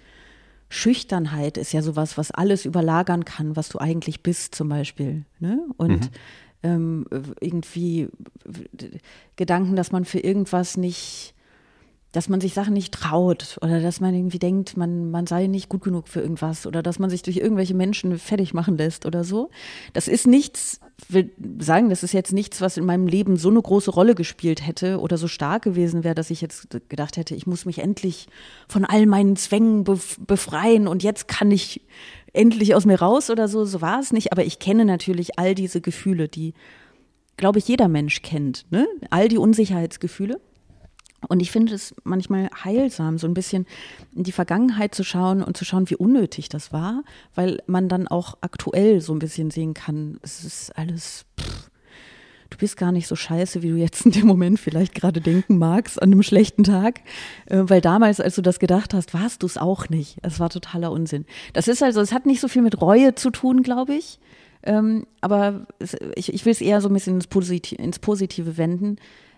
Schüchternheit ist ja sowas, was alles überlagern kann, was du eigentlich bist zum Beispiel. Ne? Und irgendwie Gedanken, dass man für irgendwas nicht, dass man sich Sachen nicht traut oder dass man irgendwie denkt, man sei nicht gut genug für irgendwas oder dass man sich durch irgendwelche Menschen fertig machen lässt oder so. Das ist nichts, will sagen, das ist jetzt nichts, was in meinem Leben so eine große Rolle gespielt hätte oder so stark gewesen wäre, dass ich jetzt gedacht hätte, ich muss mich endlich von all meinen Zwängen befreien und jetzt kann ich endlich aus mir raus oder so. So war es nicht, aber ich kenne natürlich all diese Gefühle, die, glaube ich, jeder Mensch kennt, ne? All die Unsicherheitsgefühle. Und ich finde es manchmal heilsam, so ein bisschen in die Vergangenheit zu schauen und zu schauen, wie unnötig das war, weil man dann auch aktuell so ein bisschen sehen kann, es ist alles, du bist gar nicht so scheiße, wie du jetzt in dem Moment vielleicht gerade denken magst, an einem schlechten Tag, weil damals, als du das gedacht hast, warst du es auch nicht. Es war totaler Unsinn. Das ist also, es hat nicht so viel mit Reue zu tun, glaube ich, aber ich will es eher so ein bisschen ins Positive wenden.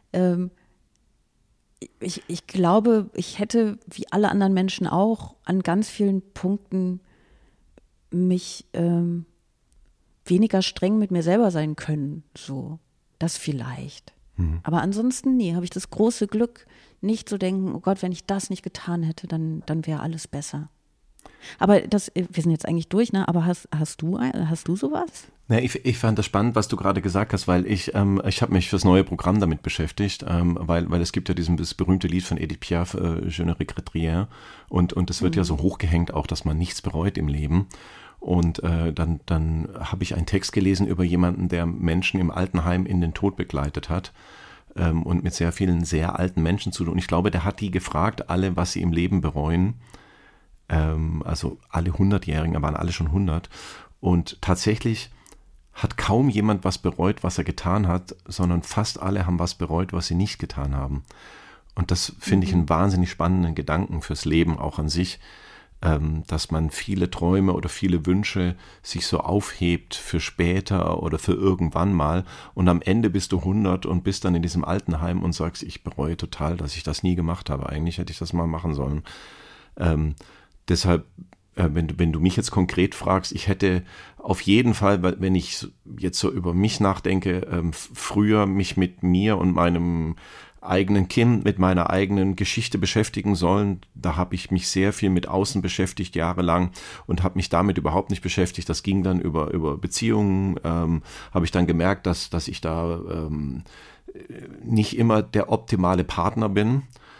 Ich glaube, ich hätte, wie alle anderen Menschen auch, an ganz vielen Punkten mich weniger streng mit mir selber sein können. So, das vielleicht. Aber ansonsten, nee, habe ich das große Glück, nicht zu denken, oh Gott, wenn ich das nicht getan hätte, dann wäre alles besser. Aber wir sind jetzt eigentlich durch, ne? Aber hast du sowas? Ja, ich fand das spannend, was du gerade gesagt hast, weil ich habe mich fürs neue Programm damit beschäftigt, weil es gibt ja dieses berühmte Lied von Edith Piaf, Je ne regrette rien, und es wird ja so hochgehängt auch, dass man nichts bereut im Leben. Und dann habe ich einen Text gelesen über jemanden, der Menschen im Altenheim in den Tod begleitet hat und mit sehr vielen sehr alten Menschen zu tun. Und ich glaube, der hat die gefragt, alle, was sie im Leben bereuen. Also alle 100-Jährigen, waren alle schon 100. Und tatsächlich hat kaum jemand was bereut, was er getan hat, sondern fast alle haben was bereut, was sie nicht getan haben. Und das finde ich einen wahnsinnig spannenden Gedanken fürs Leben auch an sich, dass man viele Träume oder viele Wünsche sich so aufhebt für später oder für irgendwann mal und am Ende bist du 100 und bist dann in diesem Altenheim und sagst, ich bereue total, dass ich das nie gemacht habe. Eigentlich hätte ich das mal machen sollen. Deshalb, wenn du mich jetzt konkret fragst, ich hätte auf jeden Fall, wenn ich jetzt so über mich nachdenke, früher mich mit mir und meinem eigenen Kind, mit meiner eigenen Geschichte beschäftigen sollen. Da habe ich mich sehr viel mit Außen beschäftigt, jahrelang, und habe mich damit überhaupt nicht beschäftigt. Das ging dann über Beziehungen, habe ich dann gemerkt, dass ich da nicht immer der optimale Partner bin.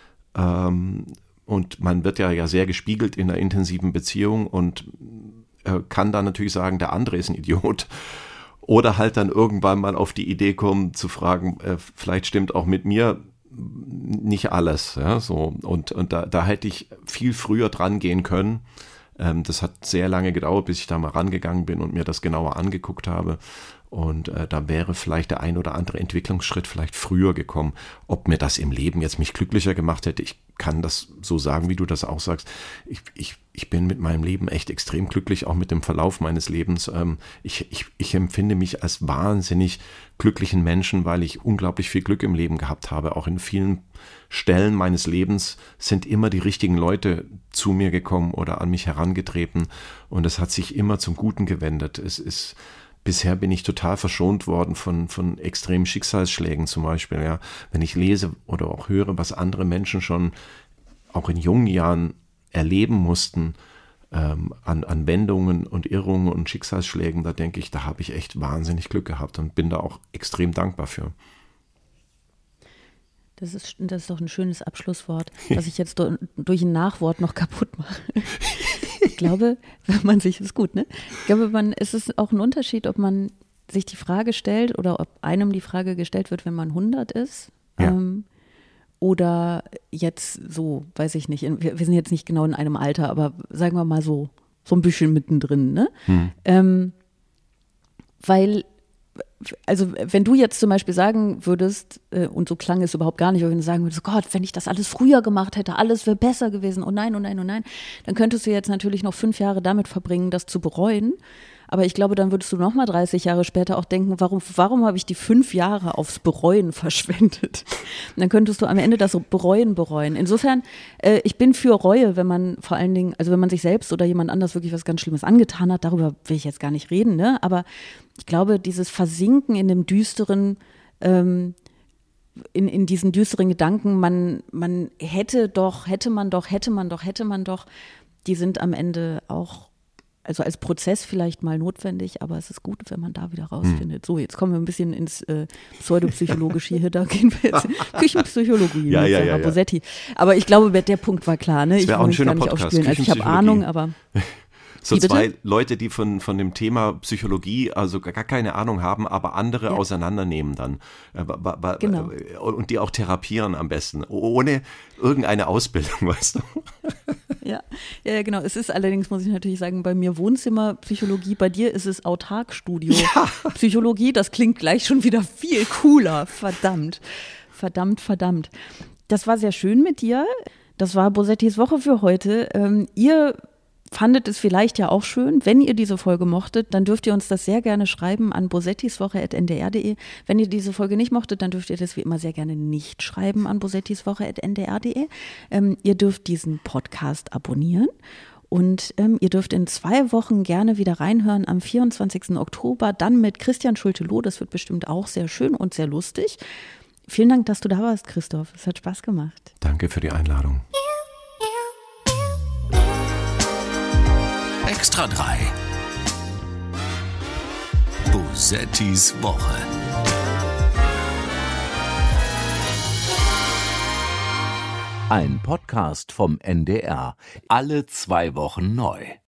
Und man wird ja sehr gespiegelt in einer intensiven Beziehung und kann dann natürlich sagen, der andere ist ein Idiot. Oder halt dann irgendwann mal auf die Idee kommen, zu fragen, vielleicht stimmt auch mit mir nicht alles. Ja, so. Und da hätte ich viel früher dran gehen können. Das hat sehr lange gedauert, bis ich da mal rangegangen bin und mir das genauer angeguckt habe. Und da wäre vielleicht der ein oder andere Entwicklungsschritt vielleicht früher gekommen. Ob mir das im Leben jetzt mich glücklicher gemacht hätte, ich kann das so sagen, wie du das auch sagst. Ich bin mit meinem Leben echt extrem glücklich, auch mit dem Verlauf meines Lebens. Ich empfinde mich als wahnsinnig glücklichen Menschen, weil ich unglaublich viel Glück im Leben gehabt habe. Auch in vielen Stellen meines Lebens sind immer die richtigen Leute zu mir gekommen oder an mich herangetreten. Und es hat sich immer zum Guten gewendet. Bisher bin ich total verschont worden von extremen Schicksalsschlägen zum Beispiel. Ja. Wenn ich lese oder auch höre, was andere Menschen schon auch in jungen Jahren erleben mussten, an Wendungen und Irrungen und Schicksalsschlägen, da denke ich, da habe ich echt wahnsinnig Glück gehabt und bin da auch extrem dankbar für. Das ist doch ein schönes Abschlusswort, was ich jetzt durch ein Nachwort noch kaputt mache. Ich glaube, wenn man sich, ist gut, ne? Ich glaube, es ist auch ein Unterschied, ob man sich die Frage stellt oder ob einem die Frage gestellt wird, wenn man 100 ist. Ja. Oder jetzt so, weiß ich nicht, wir sind jetzt nicht genau in einem Alter, aber sagen wir mal so ein bisschen mittendrin, ne? Weil, also wenn du jetzt zum Beispiel sagen würdest, und so klang es überhaupt gar nicht, aber wenn du sagen würdest, Gott, wenn ich das alles früher gemacht hätte, alles wäre besser gewesen, oh nein, oh nein, oh nein, dann könntest du jetzt natürlich noch 5 Jahre damit verbringen, das zu bereuen. Aber ich glaube, dann würdest du nochmal 30 Jahre später auch denken, warum habe ich die 5 Jahre aufs Bereuen verschwendet? Und dann könntest du am Ende das bereuen. Insofern, ich bin für Reue, wenn man vor allen Dingen, also wenn man sich selbst oder jemand anders wirklich was ganz Schlimmes angetan hat, darüber will ich jetzt gar nicht reden, ne? Aber ich glaube, dieses Versinken in dem düsteren, in diesen düsteren Gedanken, man hätte man doch, die sind am Ende auch, also als Prozess vielleicht mal notwendig, aber es ist gut, wenn man da wieder rausfindet. So, jetzt kommen wir ein bisschen ins Pseudopsychologische hier, da gehen wir jetzt Küchenpsychologie mit Sarah Bosetti. Aber ich glaube, der Punkt war klar, ne? Das wäre auch ein schöner Podcast, also ich habe Ahnung, aber... So zwei Leute, die von dem Thema Psychologie also gar keine Ahnung haben, aber andere auseinandernehmen dann. Genau. Und die auch therapieren am besten, ohne irgendeine Ausbildung, weißt du. Ja, genau. Es ist allerdings, muss ich natürlich sagen, bei mir Wohnzimmerpsychologie, bei dir ist es Autarkstudio. Ja. Psychologie, das klingt gleich schon wieder viel cooler. Verdammt. Das war sehr schön mit dir. Das war Bosettis Woche für heute. Ihr fandet es vielleicht ja auch schön. Wenn ihr diese Folge mochtet, dann dürft ihr uns das sehr gerne schreiben an bosettiswoche@ndr.de. Wenn ihr diese Folge nicht mochtet, dann dürft ihr das wie immer sehr gerne nicht schreiben an bosettiswoche@ndr.de. Ihr dürft diesen Podcast abonnieren. Und ihr dürft in 2 Wochen gerne wieder reinhören am 24. Oktober, dann mit Christian Schulte-Loh. Das wird bestimmt auch sehr schön und sehr lustig. Vielen Dank, dass du da warst, Christoph. Es hat Spaß gemacht. Danke für die Einladung. Extra 3. Bosettis Woche. Ein Podcast vom NDR. Alle 2 Wochen neu.